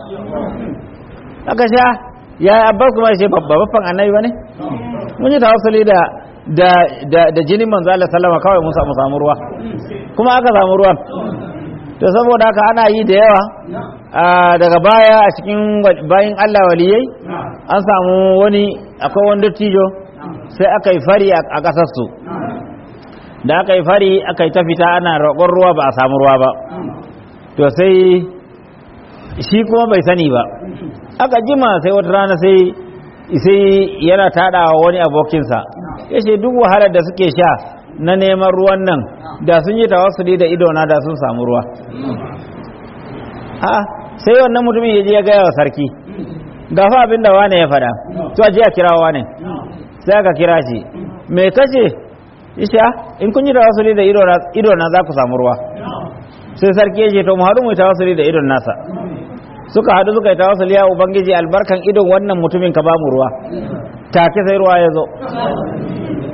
Aka sha ya Abbas kuma ya ce babban annabi ba ne, mun yi tawassuli da jinin manzo Allah sallama kawai mun samu ruwa, kuma aka samu ruwan. To saboda haka ana yi da yawa. Daga baya a cikin bayin Allah waliyai an samu akwai wani dattijo sai aka yi fari a ƙasarsu. Da aka yi fari aka yi ta fita ana roƙon ruwa ba a samu ruwa ba. To sai shi kuma bai sani ba, aka jima sai wata rana sai yana taɗawa wani abokinsa, ya ce duk wahalar da suke sha na neman ruwan nan da sun yi tawassuli da idona da sun samu ruwa. Sai wannan mutumin ya je ya gaya wa sarki, ga fa abin da wane ya faɗa, to a je a kira wane. Sai aka kira shi, me kace? Isha, in kun yi tawassuli da idona za ku samu ruwa. Sai sarki ya ce to mu haɗu mu yi tawassuli da idon nasa. Suka haɗu suka yi tawassuli, ya Ubangiji albarkan idon wannan mutumin ka ba mu ruwa. Take sai ruwa ya zo.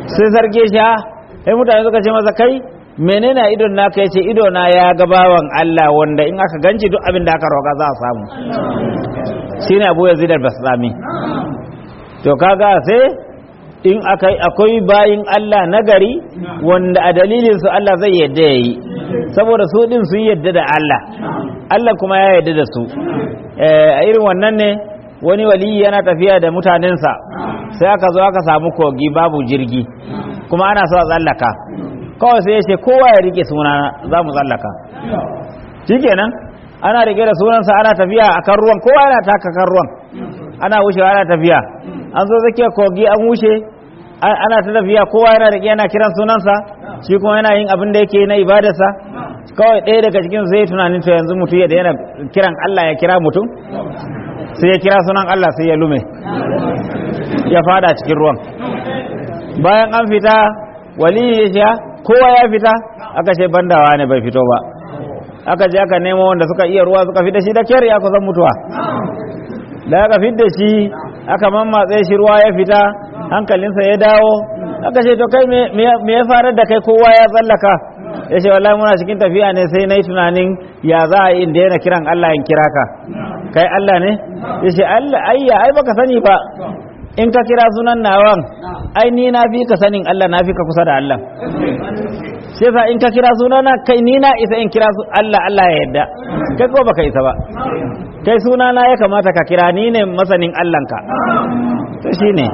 sai sarki shi sai mutane suka ce masa kai menene a idon naka yace ido na ya ga bawan Allah wanda in aka ganci duk abin da aka roƙa za a samu shine Abu Yazid al-Bastami to kaga sai in akwai bayin Allah nagari wanda a dalilin su Allah zai yadda yayi saboda su din sun yadda da Allah Allah kuma ya yadda da su a irin wannan ne wani waliyi yana tafiya da mutanensa sai aka zo aka samu kogi babu jirgi kuma ana so a tsallaka kawai sai ya ce kowa ya rike sunana za mu tsallaka shikenan ana rike da sunansa ana tafiya a kan ruwan kowa yana taka kan ruwan ana wucewa ana tafiya an zo zakiyar kogi an wuce ana ta tafiya kowa yana rike yana kiran sunansa shi kuma yana yin abin da yake na ibadarsa kawai ɗaya daga cikin zai tunanin to yanzu mutum ya daina kiran Allah ya kira mutum sai ya kira sunan Allah sai ya lume ya fada cikin ruwan bayan an fita wali ya kowa ya fita aka ce bandawa ne bai fito ba aka je aka nemo wanda suka iya ruwa suka fita shi da kyar ya kusan mutuwa da aka fita shi aka mammatse shi ruwa ya fita hankalinsa ya dawo aka ce to kai me ya farar da kai kowa ya tsallaka ya ce wallahi muna cikin tafiya ne sai na yi tunanin ya za a yi inda yana kiran Allah in kira ka kai Allah ne ya ce Allah ayya ai baka sani ba in ka kira sunan nawan ai ni na fi ka sanin Allah na fi ka kusa da Allah sai sa in ka kira sunana kai ni na isa in kira Allah Allah ya yadda kai ko baka isa ba kai sunana ya kamata ka kira ni ne masanin Allahnka to shine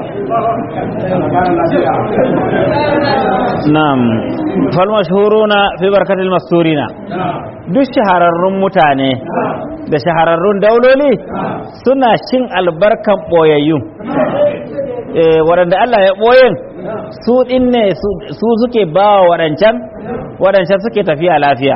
na'am fal mashhuruna fi barakatil masturina duk shahararrun mutane da shahararrun dauloli suna cin albarkan boyayyu waɗanda Allah ya ɓoyen su ɗin ne su suke ba wa waɗancan suke tafiya lafiya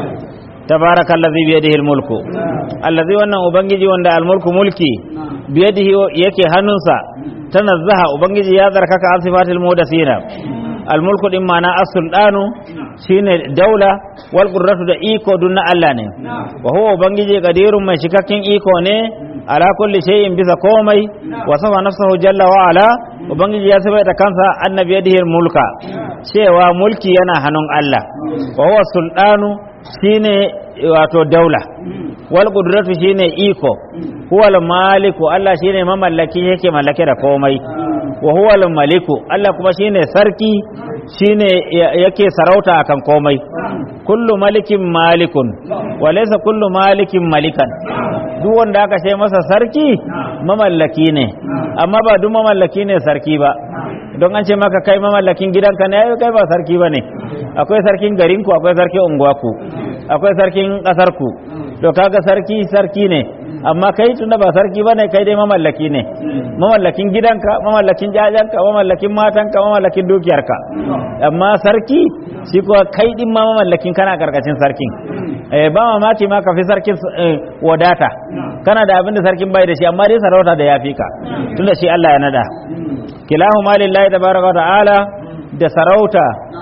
tabarakallazi biyadihi almulku allazi wannan ubangiji wanda almulku mulki biyadihi yake hannunsa tanazzaha ubangiji ya zarkaka an sifatil mudasina almulku din ma'ana as-sultanu shine daula wal qudratu da iko dun na Allah ne wa huwa ubangiji qadirun mai cikakken iko ne ala kulli shay'in bisa komai wa safa nafsuhu jalla wa ala ubangiji ya sabaita kansa annabi yadihi mulka cewa mulki yana hannun Allah wa huwa sultanu shine wato daula wal qudratu shine iko huwa al maliku Allah shine mamallaki yake mallake da komai wa huwa al maliku Allah kuma shine sarki shine yake sarauta akan komai kullu malikin malikun wa laysa kullu malikin malikan duk wanda aka ce masa sarki mamallaki ne amma ba duk mamallaki ne sarki ba don an ce maka kai mamallakin gidanka ne kai ba sarki ba ne akwai sarkin garinku akwai sarkin unguwaku akwai sarkin ƙasarku to kaga sarki ne amma kai tunda ba sarki bane kai dai mamallaki ne mamallakin gidanka mamallakin jajanka mamallakin matanka mamallakin dukiyarka amma sarki shi kuwa kai din ma mamallakin kana karkashin sarkin ba mamaki ma ka fi sarkin wadata kana da abin da sarkin bai da shi amma dai sarauta da yafi ka tunda shi Allah ya nada kilahu malillahi tabaraka wa ta'ala da sarauta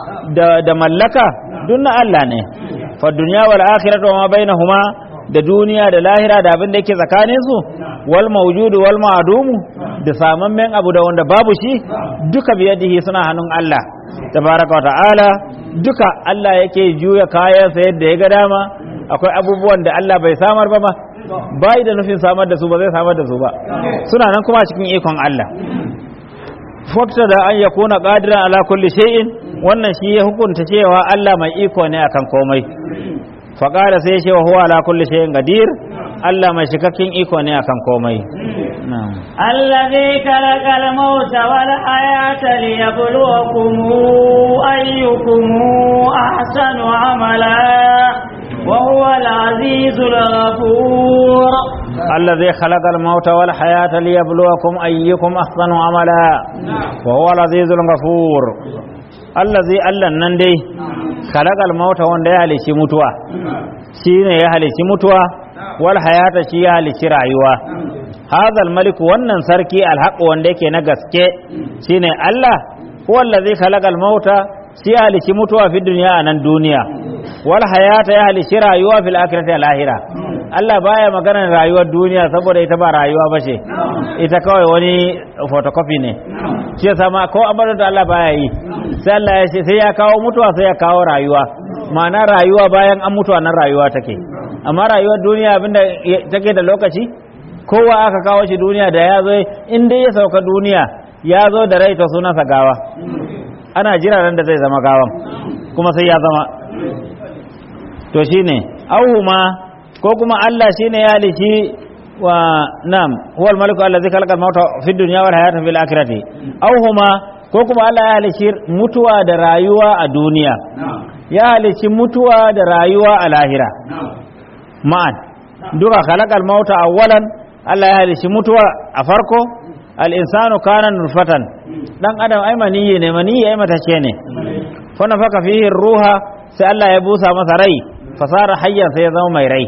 da mallaka dunna Allah ne fa dunya wal akhiratu wa ma bainahuma da duniya da lahira da abin da yake tsakanin su wal mawjudu wal ma'dumu da samammen abu da wanda babu shi duka biyadihi suna hannun Allah tabaraka wa ta'ala duka Allah yake juya kayansa yadda ya ga dama akwai abubuwan da Allah bai samar ba ma bai da nufin samar da su ba zai samar da su ba suna nan kuma cikin ikon Allah fakta da an yakuna qadiran ala kulli shay'in wannan shi ya hukunta cewa Allah mai iko ne akan komai faƙara sai ce wa huwa ala kulli shay'in qadir Allah mai cikakken iko ne akan komai allazi khalaqal mauta wal hayata liyabluwakum ayyukum ahsanu amala wa huwa al-azizul ghafur الذي خلق الموت والحياة ليبلوكم أيكم أحسن عملا وهو العزيز الغفور الذي ألا نندي خلق الموت وانده يهلش متوى شين يهلش متوى والحياة شي يهلش رعيوة هذا الملك وانن سركي الحق وانده كي نغسكي شين الله هو الذي خلق الموت شي يهلش متوى في الدنيا عن الدنيا والحياة يهلش رعيوة في الآخرة الآخرة Allah baya maganar rayuwar duniya saboda ita ba rayuwa ba ce ita kawai wani photocopy ne shi yasa ma ko ambaton Allah baya yi sai Allah ya ce sai ya kawo mutuwa sai ya kawo rayuwa ma'ana rayuwa bayan an mutu nan rayuwa take amma rayuwar duniya abinda take da lokaci kowa aka kawo shi duniya da ya zo in dai ya sauka duniya ya zo da rai ta sunansa gawa ana jira ran da zai zama gawan kuma sai ya zama to shine auhuma ko kuma Allah shine ya halici wa nam huwa al-maliku allazi khalaqa al-mauta fi dunya wal hayata fil akhirati auhuma ko kuma Allah ya halici mutuwa da rayuwa a duniya ya halici mutuwa da rayuwa a lahira ma'an duka khalaqa al-mauta awwalan Allah ya halici mutuwa a farko al-insanu kana nurfatan dan adam ai maniyyi ne maniyyi ai matace ne fa nafaka fihi ruha sai Allah ya busa masa rai fasara hayyan sai ya zama mai rai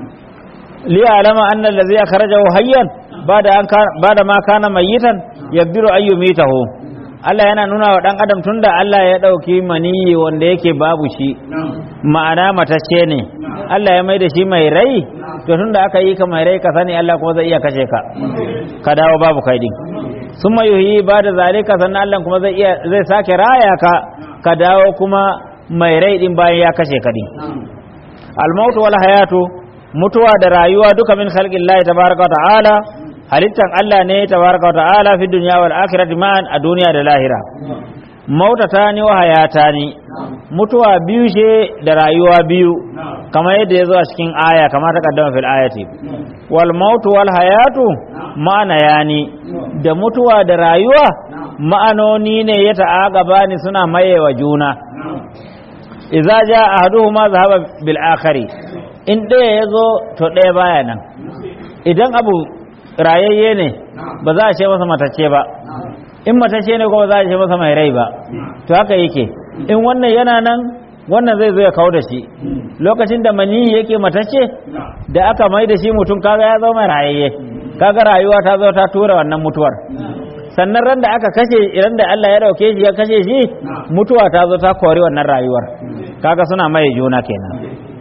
li alama anna allazi akhrajahu hayyan bada ma kana mayitan yabdiru ayyumitahu Allah yana nuna wa dan adam tunda Allah ya dauki maniyyi wanda yake babu shi ma'ana matace ne Allah ya maida shi mai rai to tunda aka yi ka mai rai ka sani Allah kuma zai iya kashe ka ka dawo babu kai din summa yuhyi bada zalika sannan Allah kuma zai sake raya ka dawo kuma mai rai din bayan ya kashe ka din al-mautu wal hayatu mutuwa da rayuwa duka min khalqillahi tabaaraka wa ta'ala halittan Allah ne tabaaraka wa ta'ala fi dunya wal akhirati ma'an a duniya da lahira mautatani wa hayatani mutuwa biyu ce da rayuwa biyu kamar yadda ya zo a cikin aya kamar ta kaddama fil ayati wal mautu wal hayatu ma'ana yani da mutuwa da rayuwa ma'anoni ne ya ta'agaba ni suna mayewa juna idza jaa ahaduhuma zahaba bil akhari in ɗaya ya zo to ɗaya baya nan idan abu rayayye ne ba za a ce masa matacce ba in matacce ne kuma za a ce masa mai rai ba to haka yake in wannan yana nan wannan zai zo ya kawo da shi lokacin da maniyi yake matacce da aka mai da shi mutum kaga ya zama rayayye kaga rayuwa ta zo ta tura wannan mutuwar sannan ran da aka kashe idan da Allah ya dauke shi ya kashe shi mutuwa ta zo ta kori wannan rayuwar kaga suna mai juna kenan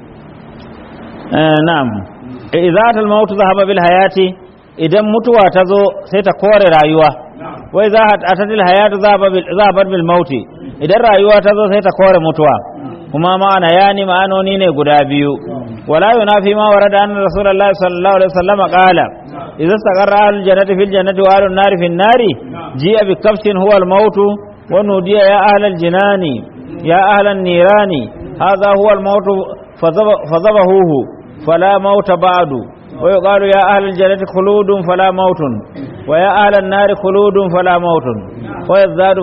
na'am izatul maut zahaba bil hayati idan mutuwa ta zo sai ta kore rayuwa wai za a tatil hayatu zahaba bil maut idan rayuwa ta zo sai ta kore mutuwa kuma ma'ana yani ma'anoni ne guda biyu wala yunafi ma warada anna rasulullahi sallallahu alaihi wasallam qala idza istaqarra al jannati fil jannati wa al nari fil nari ji'a bi kafshin huwa al maut wa nudiya ya ahlal jinani ya ahlan nirani hadha huwa al maut fazabahuhu فلا موت بعد ويقال يا أهل الجنة خلود فلا موت ويا أهل النار خلود فلا موت ويزداد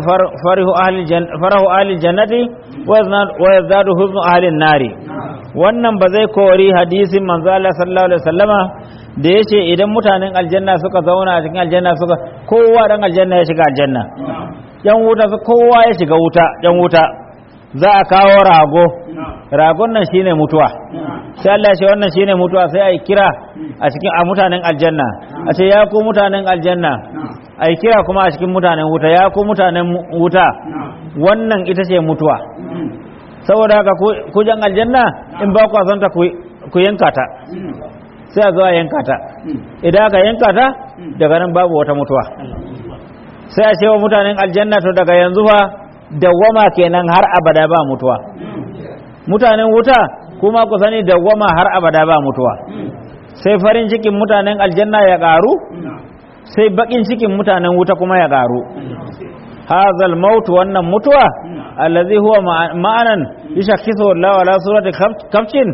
فرح أهل الجنة ويزداد حزن أهل النار wannan ba zai kori hadisin manzo Allah sallallahu alaihi wasallama da yace idan mutanen aljanna suka zauna a cikin aljanna suka kowa dan aljanna ya shiga aljanna yan wuta kowa ya shiga wuta yan wuta za a kawo ragon nan shine mutuwa sai Allah ya ce wannan shine mutuwa sai ai kira a cikin mutanen aljanna a ce ya ku mutanen aljanna ai kira kuma a cikin mutanen wuta ya ku mutanen wuta wannan ita ce mutuwa saboda haka ku jan aljanna in ba ku san ta ku yanka ta sai a zo a yanka ta idan aka yanka ta daga nan babu wata mutuwa sai a ce wa mutanen aljanna to daga yanzu fa dawwama kenan har abada ba mutuwa mutanen wuta kuma ku sani dawwama har abada ba mutuwa sai farin cikin mutanen aljanna ya karu sai bakin cikin mutanen wuta kuma ya karu hazal maut wannan mutuwa allazi huwa ma'anan yashakhisu Allah ala surati kafshin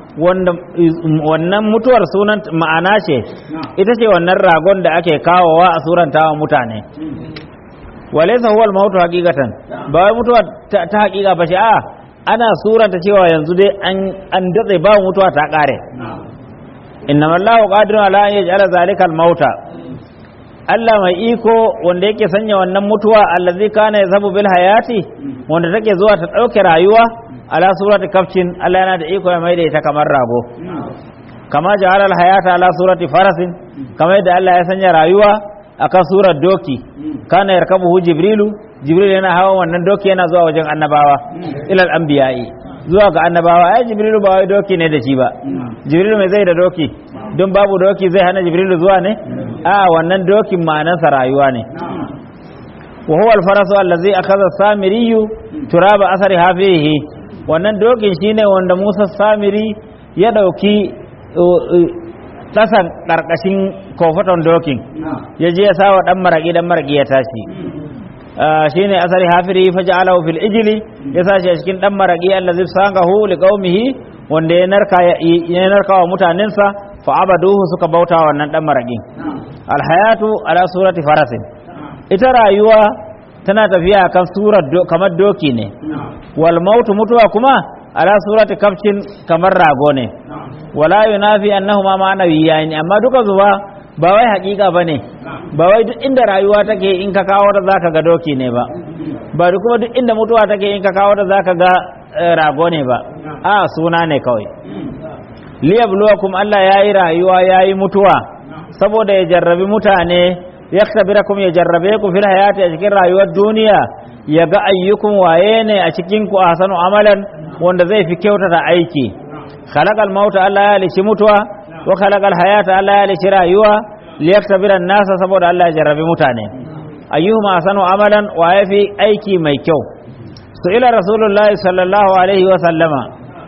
wannan mutuwar sunan ma'ana ce ita ce wannan ragon da ake kawowa a surantawa mutane walaysa huwa al-maut haqiqatan ba wai mutuwa ta haqiqa ba shi a ana suranta cewa yanzu dai an datse ba mutuwa ta kare innamallahu qadirun ala an yaj'ala zalika al-mauta Allah mai iko wanda yake sanya wannan mutuwa allazi kana yazhabu bil hayati wanda take zuwa ta dauke rayuwa ala surati kafshin Allah yana da iko ya maida ita kamar rago kama ja'ala al hayata ala surati farasin kamar yadda Allah ya sanya rayuwa akan surar doki kana yarkabuhu jibrilu jibril yana hawa wannan doki yana zuwa wajen annabawa ilal anbiya'i zuwa ga annabawa ai jibrilu ba wai doki ne da shi ba jibrilu mai zai da doki don babu doki zai hana jibrilu zuwa ne a wannan dokin ma'anarsa rayuwa ne wa huwa al-farasu allazi akhadha samiriyu turaba asari hafihi wannan dokin shine wanda Musa Samiri ya dauki kasan karkashin kofaton dokin ya je ya sawa dan maraki ya tashi shine asari hafiri faj'alahu fil ijli ya sashi a cikin dan maraki allazi sangahu liqaumihi wanda ya narka wa mutanensa fa abaduhu suka bauta wannan dan maraki alhayatu ala surati farasin ita rayuwa tana tafiya kan surar kamar doki ne wal mautu mutuwa kuma ala surati kafcin kamar rago ne wala yunafi annahuma ma'anawiyyan amma duka zuwa ba wai hakika bane ba wai duk inda rayuwa take in ka kawo ta zaka ga doki ne ba ba kuma duk inda mutuwa take in ka kawo ta zaka ga rago ne ba a suna ne kawai liyabluwakum Allah yayi rayuwa yayi mutuwa saboda ya jarrabi mutane yaktabirakum ya jarrabe ku fil hayati a cikin rayuwar duniya ya ga ayyukum waye ne a cikin ku ahsanu amalan wanda zai fi kyautata aiki khalaqal mauta Allah ya lishi mutuwa wa khalaqal hayata Allah ya lishi rayuwa liyaktabira nasa saboda Allah ya jarrabi mutane ayyuhum ahsanu amalan waye fi aiki mai kyau su'ila rasulullahi sallallahu alaihi wa sallama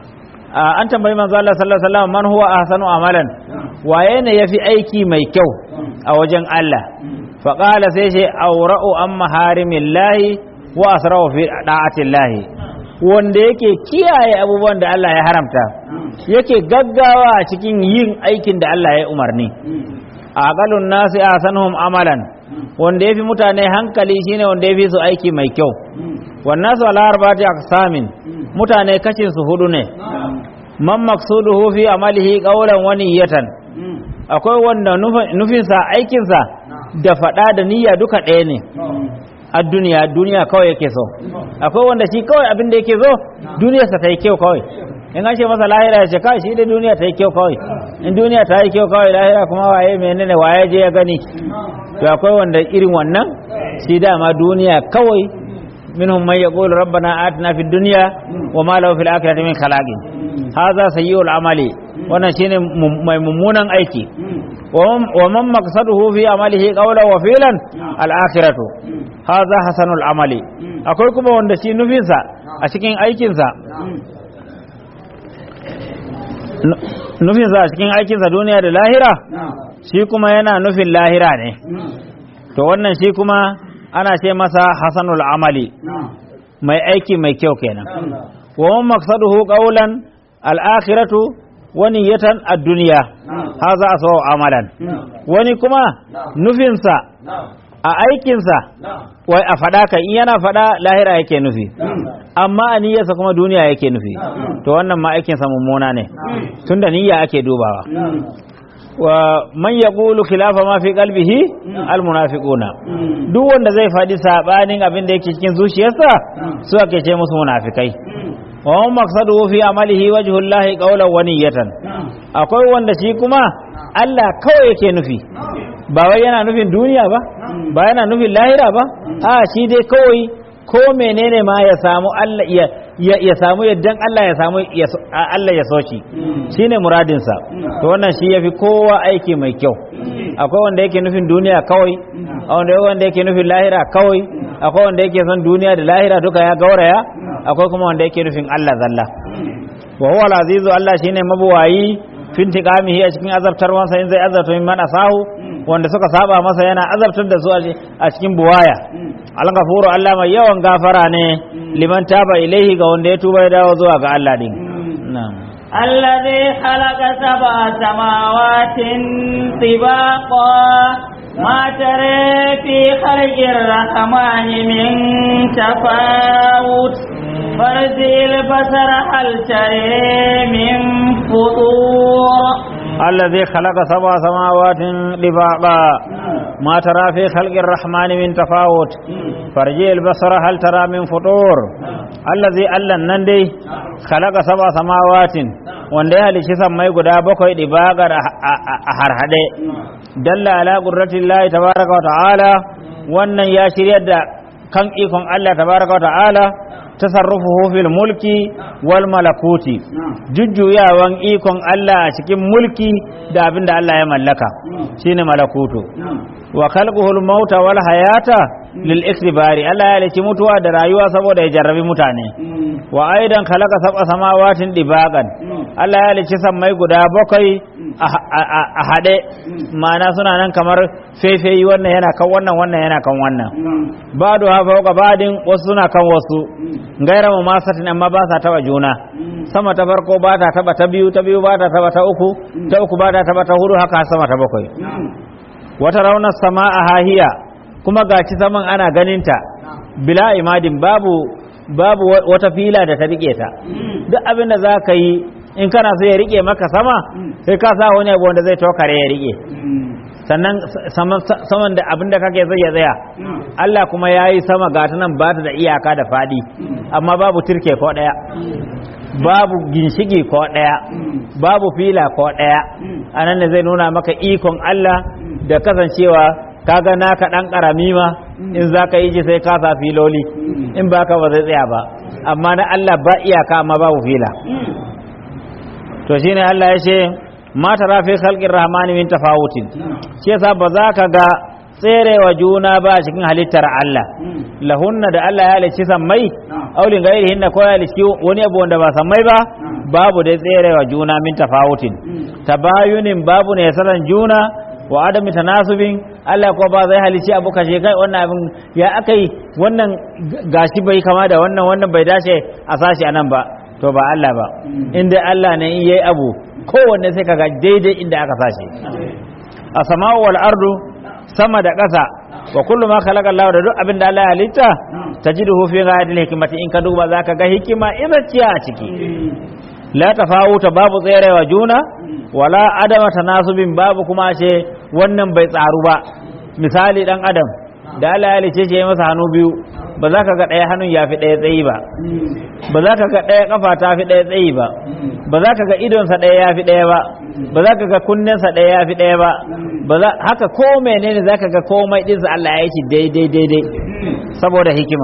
an tambayi manzo Allah sallallahu alaihi wa sallam man huwa ahsanu amalan waye ne yafi aiki mai kyau a wajen Allah faƙala sai ce aura'u an maharimillahi wa asra'u fi da'atillahi wanda yake kiyaye abubuwan da Allah ya haramta yake gaggawa a cikin yin aikin da Allah ya umarni aqalun nasi ahsanuhum amalan wanda yafi mutane hankali shine wanda yafi su aiki mai kyau wannan su ala arba'ati aqsamin mutane kacin su hudu ne man maqsuduhu fi amalihi qawlan wa niyyatan akwai wanda nufinsa aikinsa da faɗa da niyya duka ɗaya ne a duniya kawai yake so akwai wanda shi kawai abin da yake so duniyarsa ta yi kyau kawai in an ce masa lahira ya ce kawai shi da duniya ta yi kyau kawai in duniya ta yi kyau kawai lahira kuma waye menene waye je ya gani to akwai wanda irin wannan shi dama duniya kawai minhum man yaqulu rabbana atina fid dunya wa ma lahu fil akhirati min khalaqin hadha sayyi'ul amali wannan shine mai mummunan aiki wa man maqsaduhu fi amalihi qawlan wa fi'lan al akhiratu hadha hasanul amali akwai kuma wanda shi nufinsa a cikin aikinsa nufinsa a cikin aikinsa duniya da lahira shi kuma yana nufin lahira ne to wannan shi kuma ana ce masa hasanul amali mai aiki mai kyau kenan wa man maqsaduhu qawlan al-akhiratu wa niyyatan ad-dunya hadha asaw amalan wani kuma nufinsa a aikinsa wai a fada kai in yana fada lahira yake nufi amma a niyyarsa kuma duniya yake nufi to wannan ma aikinsa mummuna ne tunda niyya ake dubawa wa man yaqulu khilafa ma fi qalbihi almunafiquna duk wanda zai fadi sabanin abin da yake cikin zuciyarsa su ake ce musu munafikai wa hum maqsaduhu fi amalihi wajhullahi qawlan wa niyyatan akwai wanda shi kuma Allah kawai yake nufi ba wai yana nufin duniya ba ba yana nufin lahira ba a shi dai kawai ko menene ma ya samu Allah ya samu yaddan Allah ya samu Allah ya so shi shine muradinsa to wannan shi yafi kowa aiki mai kyau akwai wanda yake nufin duniya kawai wanda yake nufin lahira kawai akwai wanda yake son duniya da lahira duka ya gauraya akwai kuma wanda yake nufin Allah zalla wa huwa al-azizu Allah shine mabuwayi fintiqamihi a cikin azabtarwansa in zai azabta min man asahu wanda suka saba masa yana azabtar da su a cikin buwaya al-ghafuru Allah mai yawan gafara ne liman taba ilaihi ga wanda ya tuba ya dawo zuwa ga Allah din na'am الذي خلق سبع سماوات طباقا ما ترى في خلق الرحمن من تفاوت فارجع البصر هل ترى من فطور الذي خلق سبع سماوات طباقا ما ترى في خلق الرحمن من تفاوت فارجع البصر هل ترى من فطور الذي ألن دي خلق سبع سماوات wanda ya halishi sammai guda bakwai dibagar a harhade dalla ala qudratillahi tabaraka wa ta'ala wannan ya shiryar da kan ikon Allah tabaraka wa ta'ala tasarrufuhu fil mulki wal malakuti jujjuyawan ikon Allah a cikin mulki da abinda Allah ya mallaka shine malakutu wa khalquhul mauta wal hayata lil ikhtibari Allah ya halicci mutuwa da rayuwa saboda ya jarrabi mutane wa aidan khalaqa sab'a samawatin dibaqan Allah ya halicci sammai guda bakwai a hade ma'ana suna nan kamar feifeyi wannan yana kan wannan wannan yana kan wannan ba'du ha fawqa ba'din wasu suna kan wasu gaira masatin amma ba sa taba juna sama ta farko ba ta taba ta biyu ba ta taba ta uku ba ta taba ta hudu haka sama ta bakwai wata raunar sama'a hahiya kuma gaci saman ana ganinta bila imadin babu wata fila da ta rike ta duk abin da za ka yi in kana so ya rike maka sama sai ka sa wani abu wanda zai tokare ya rike sannan saman da abin da kake zai ya tsaya Allah kuma ya yi sama gata nan ba ta da iyaka da fadi amma babu turke ko daya babu ginshigi ko daya babu fila ko daya anan ne zai nuna maka ikon Allah da kasancewa kaga naka dan karami ma in zaka yi ji sai ka sa filoli in baka ba zai tsaya ba amma na Allah ba iyaka amma babu fila to shine Allah ya ce ma tara fi khalqir rahmani min tafawutin shi yasa ba za ka ga tserewa juna ba cikin halittar Allah lahunna da Allah ya halicci sammai aulin gairihinna ko ya halicci wani abu wanda ba sammai ba babu dai tserewa juna min tafawutin tabayunin babu ne salan juna wa adami tanasubin Allah ko ba zai halici abu kashe kai wannan abin ya akai wannan gashi bai kama da wannan bai dace a sashi anan ba to ba Allah ba inda Allah ne in yayi abu kowanne sai kaga daidai inda aka sashi a sama'u wal ardu sama da ƙasa wa kullu ma khalaqa Allah da duk abin da Allah ya halitta tajiduhu fi ghayati hikmati in ka duba zaka ga hikima izaciya a ciki la tafawuta babu tserewa juna wala adama tanasubin babu kuma ce wannan bai tsaru ba misali dan adam da Allah ya halice shi ya masa hannu biyu ba za ka ga ɗaya hannun ya fi ɗaya tsayi ba ba za ka ga ɗaya kafa ta fi ɗaya tsayi ba ba za ka ga idonsa ɗaya ya fi ɗaya ba ba za ka ga kunnensa ɗaya ya fi ɗaya ba haka ko menene za ka ga komai ɗinsa Allah ya yi shi daidai saboda hikima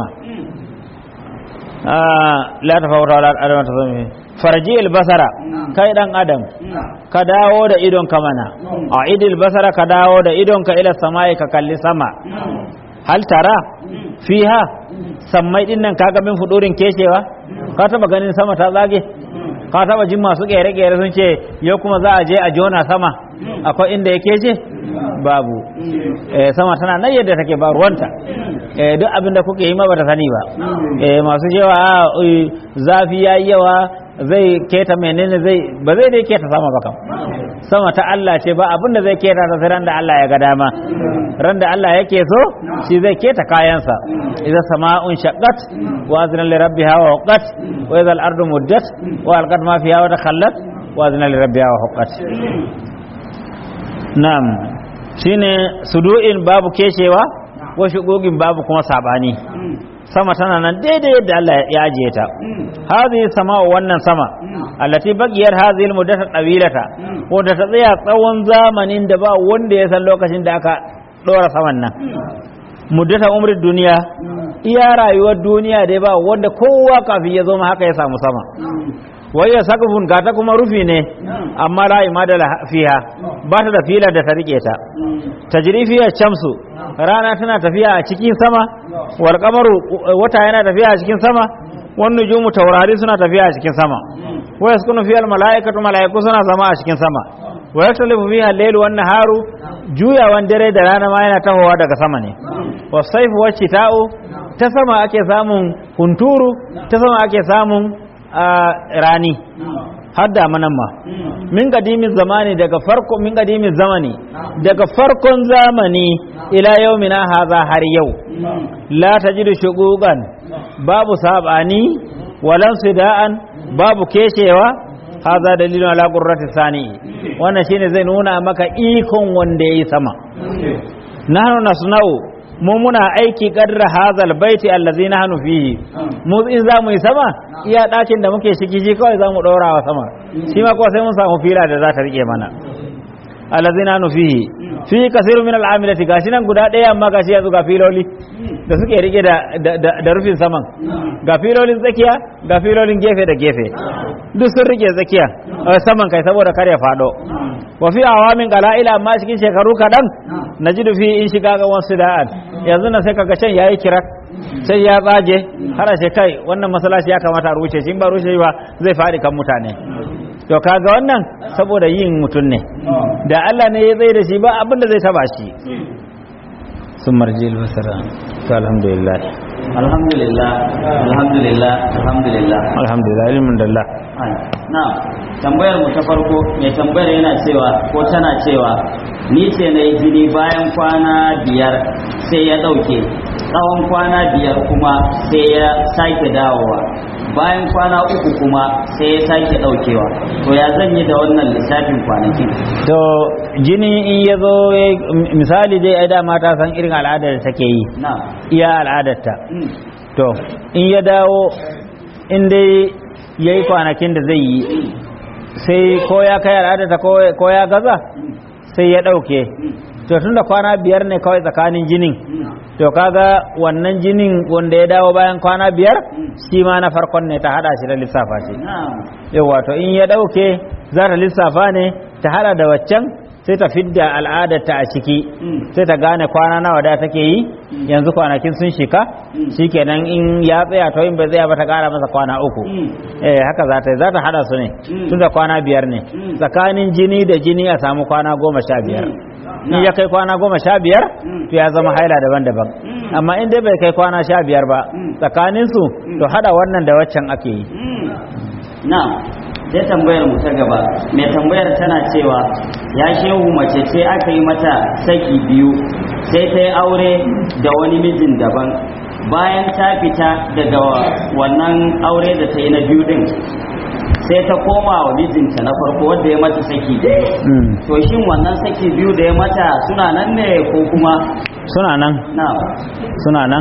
la tafawuta wala adama tasami farji albasara kai dan adam ka dawo da idon ka mana a idil basara ka dawo da idon ka ila samai ka kalli sama hal tara fiha sammai din nan kaga min fudurin kecewa ka taba ganin sama ta zage ka taba jin masu kere sun ce yau kuma za a je a jona sama akwai inda yake je babu sama tana nan yadda take ba ruwanta duk abin da kuke yi ma bata sani ba masu cewa zafi yayi yawa zai keta menene ba zai dai keta sama ba kam sama ta Allah ce ba abin da zai keta ta sai ran da Allah ya ga dama ran da Allah yake so shi zai keta kayansa idza sama'un shaqqat wa azna li rabbiha wa waqat wa idza al-ardu muddat wa alqat ma fiha wa takhallat wa azna li rabbiha wa waqat na'am shine sudu'in babu keshewa wa shugugin babu kuma sabani sama tana nan daidai yadda Allah ya ajiye ta hadhihi sama'u wannan sama allati baqiyat hadhihi al-muddata tawilata wanda ta tsaya tsawon zamanin da ba wanda ya san lokacin da aka dora saman nan muddata umrid duniya iya rayuwar duniya dai ba wanda kowa kafin ya zo ma haka ya samu sama wayya sakafun gata kuma rufi ne amma la imada fiha ba ta da fila da ta rike ta tajri fiha shamsu rana tana tafiya a cikin sama wal qamaru wata yana tafiya a cikin sama wan nujumu taurari suna tafiya a cikin sama wa yaskunu fiha al malaikatu malaiku suna zama a cikin sama wa yaktalifu fiha al-laylu wan naharu juyawan dare da rana ma yana tahowa daga sama ne wasayfu washita'u ta sama ake samun hunturu ta sama ake samun rani har da manan ma min qadimin zamani daga farkon zamani ila yaumina haza har yau la tajidu shugugan babu sabani walan sidaan babu keshewa haza dalilun ala qurrati sani wannan shine zai nuna maka ikon wanda yayi sama nahnu nasna'u mu muna aiki kadra hazal baiti allazi nahnu fihi mu in za mu yi sama iya dakin da muke ciki shi kawai za mu dora wa sama shi ma ko sai mun samu fila da za ta rike mana allazi nahnu fihi fi kasiru min al'amilati gashi nan guda daya amma gashi yanzu ga filoli da suke rike da rufin saman ga filolin tsakiya ga filolin gefe da gefe duk sun rike tsakiya saman kai saboda kar ya fado wa fi awamin qala'ila amma cikin shekaru kadan najidu fi in shiga ga wasu da'an yanzu na sai kaga can yayi kirak sai ya tsage har sai kai wannan masallaci ya kamata a rushe shi in ba rushe ba zai faɗi kan mutane to kaga wannan saboda yin mutun ne da Allah ne ya tsaye da shi ba abin da zai taba shi sun marjil basara to alhamdulillah alhamdulillah alhamdulillah alhamdulillah alhamdulillah ilmin dallah na tambayar mu ta farko mai tambayar yana cewa ko tana cewa ni ce na yi jini bayan kwana 5 sai ya dauke tsawon kwana 5 kuma sai ya sake dawowa bayan kwana 3 kuma sai ya sake daukewa to ya zan yi da wannan lissafin kwanaki to jini in ya zo misali dai ai da mata san irin al'adar da take yi na iya al'adarta to in ya dawo in dai yayi kwanakin da zai yi sai ko ya kai al'adarta ko ya gaza sai ya dauke to tunda kwana 5 ne kawai tsakanin jinin to kaga wannan jinin wanda ya dawo bayan kwana 5 shi ma na farkon ne ta hada shi da lissafa shi yawa to in ya dauke za ta lissafa ne ta hada da waccan sai ta fidda al'adarta a ciki sai ta gane kwana nawa da take yi yanzu kwanakin sun shika shikenan in ya tsaya to in bai tsaya ba ta kara masa kwana 3 haka za ta hada su ne tun da kwana 5 ne tsakanin jini da jini a samu kwana 15 in ya kai kwana 15 to ya zama haila daban-daban amma in dai bai kai kwana 15 ba tsakanin su to hada wannan da waccan ake yi na sai tambayar mu ta gaba mai tambayar tana cewa ya shehu mace ce aka yi mata saki 2 sai ta yi aure da wani mijin daban bayan ta fita daga wannan aure da ta yi na 2 din sai ta koma wa mijinta na farko wanda ya mata saki 2 to shin wannan saki 2 da ya mata suna nan ne ko kuma suna nan suna nan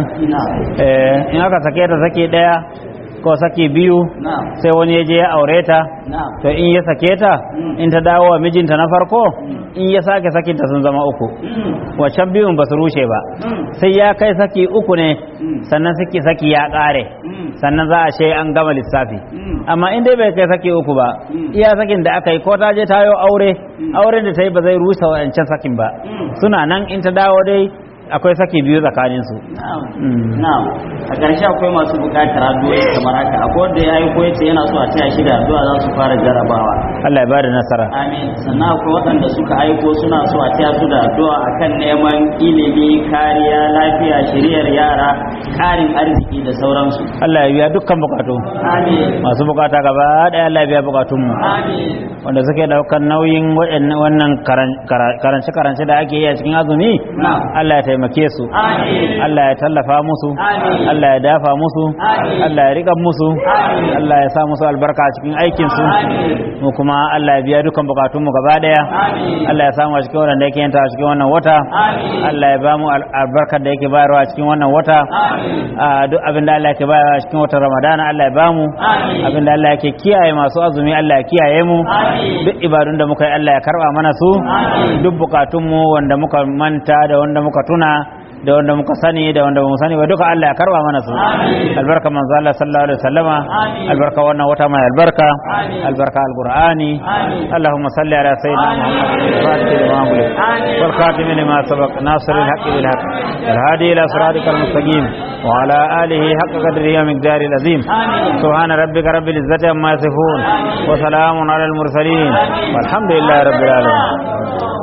in aka sake ta saki 1 ko saki 2 sai wani ya je ya aure ta to in ya sake ta in ta dawo wa mijinta na farko in ya sake sakinta sun zama 3 waccan biyun ba su rushe ba sai ya kai saki 3 ne sannan saki ya kare sannan za a ce an gama lissafi amma in dai bai kai saki 3 ba iya sakin da aka yi ko ta je ta yi auren da ta yi ba zai rusa wancan sakin ba suna nan in ta dawo dai akwai saki 2 tsakanin su na'am a ƙarshe akwai masu buƙatar addu'o'i kamar haka akwai wanda ya yi koyace yana so a taya shi da addu'a za su fara jarabawa Allah ya bada nasara amin sannan akwai waɗanda suka aiko suna so a taya su da addu'a akan neman ilimi kariya lafiya shiriyar yara ƙarin arziki da sauransu Allah ya biya dukkan bukatu amin masu bukata gaba ɗaya Allah ya biya bukatun mu amin wanda suke daukar nauyin wannan karance da ake yi a cikin azumi Allah ya taimake su Allah ya tallafa musu Allah ya dafa musu Allah ya riƙa musu Allah ya sa musu albarka a cikin aikin su mu kuma Allah ya biya dukkan bukatun mu gaba daya Allah ya samu a cikin wannan da yake yanta a cikin wannan wata Allah ya ba mu albarkar da yake bayarwa a cikin wannan wata duk abin da Allah yake bayarwa a cikin watan Ramadana Allah ya ba mu abin da Allah yake kiyaye masu azumi Allah ya kiyaye mu duk ibadun da muka yi Allah ya karba mana su duk bukatun mu wanda muka manta da wanda muka tuna da wanda muka sani da wanda bamu sani ba duka Allah ya karba mana su albarka manzo Allah sallallahu alaihi wasallama albarka wannan wata mai albarka albarka alqur'ani Allahumma salli ala sayyidina Muhammad wal khatim lima sabaq nasir alhaq bil haqq wal hadi ila siratikal mustaqim wa ala alihi haqq qadrihi wa miqdaril azim subhana rabbika rabbil izzati amma yasifun wa salamun ala al mursalin walhamdulillahi rabbil alamin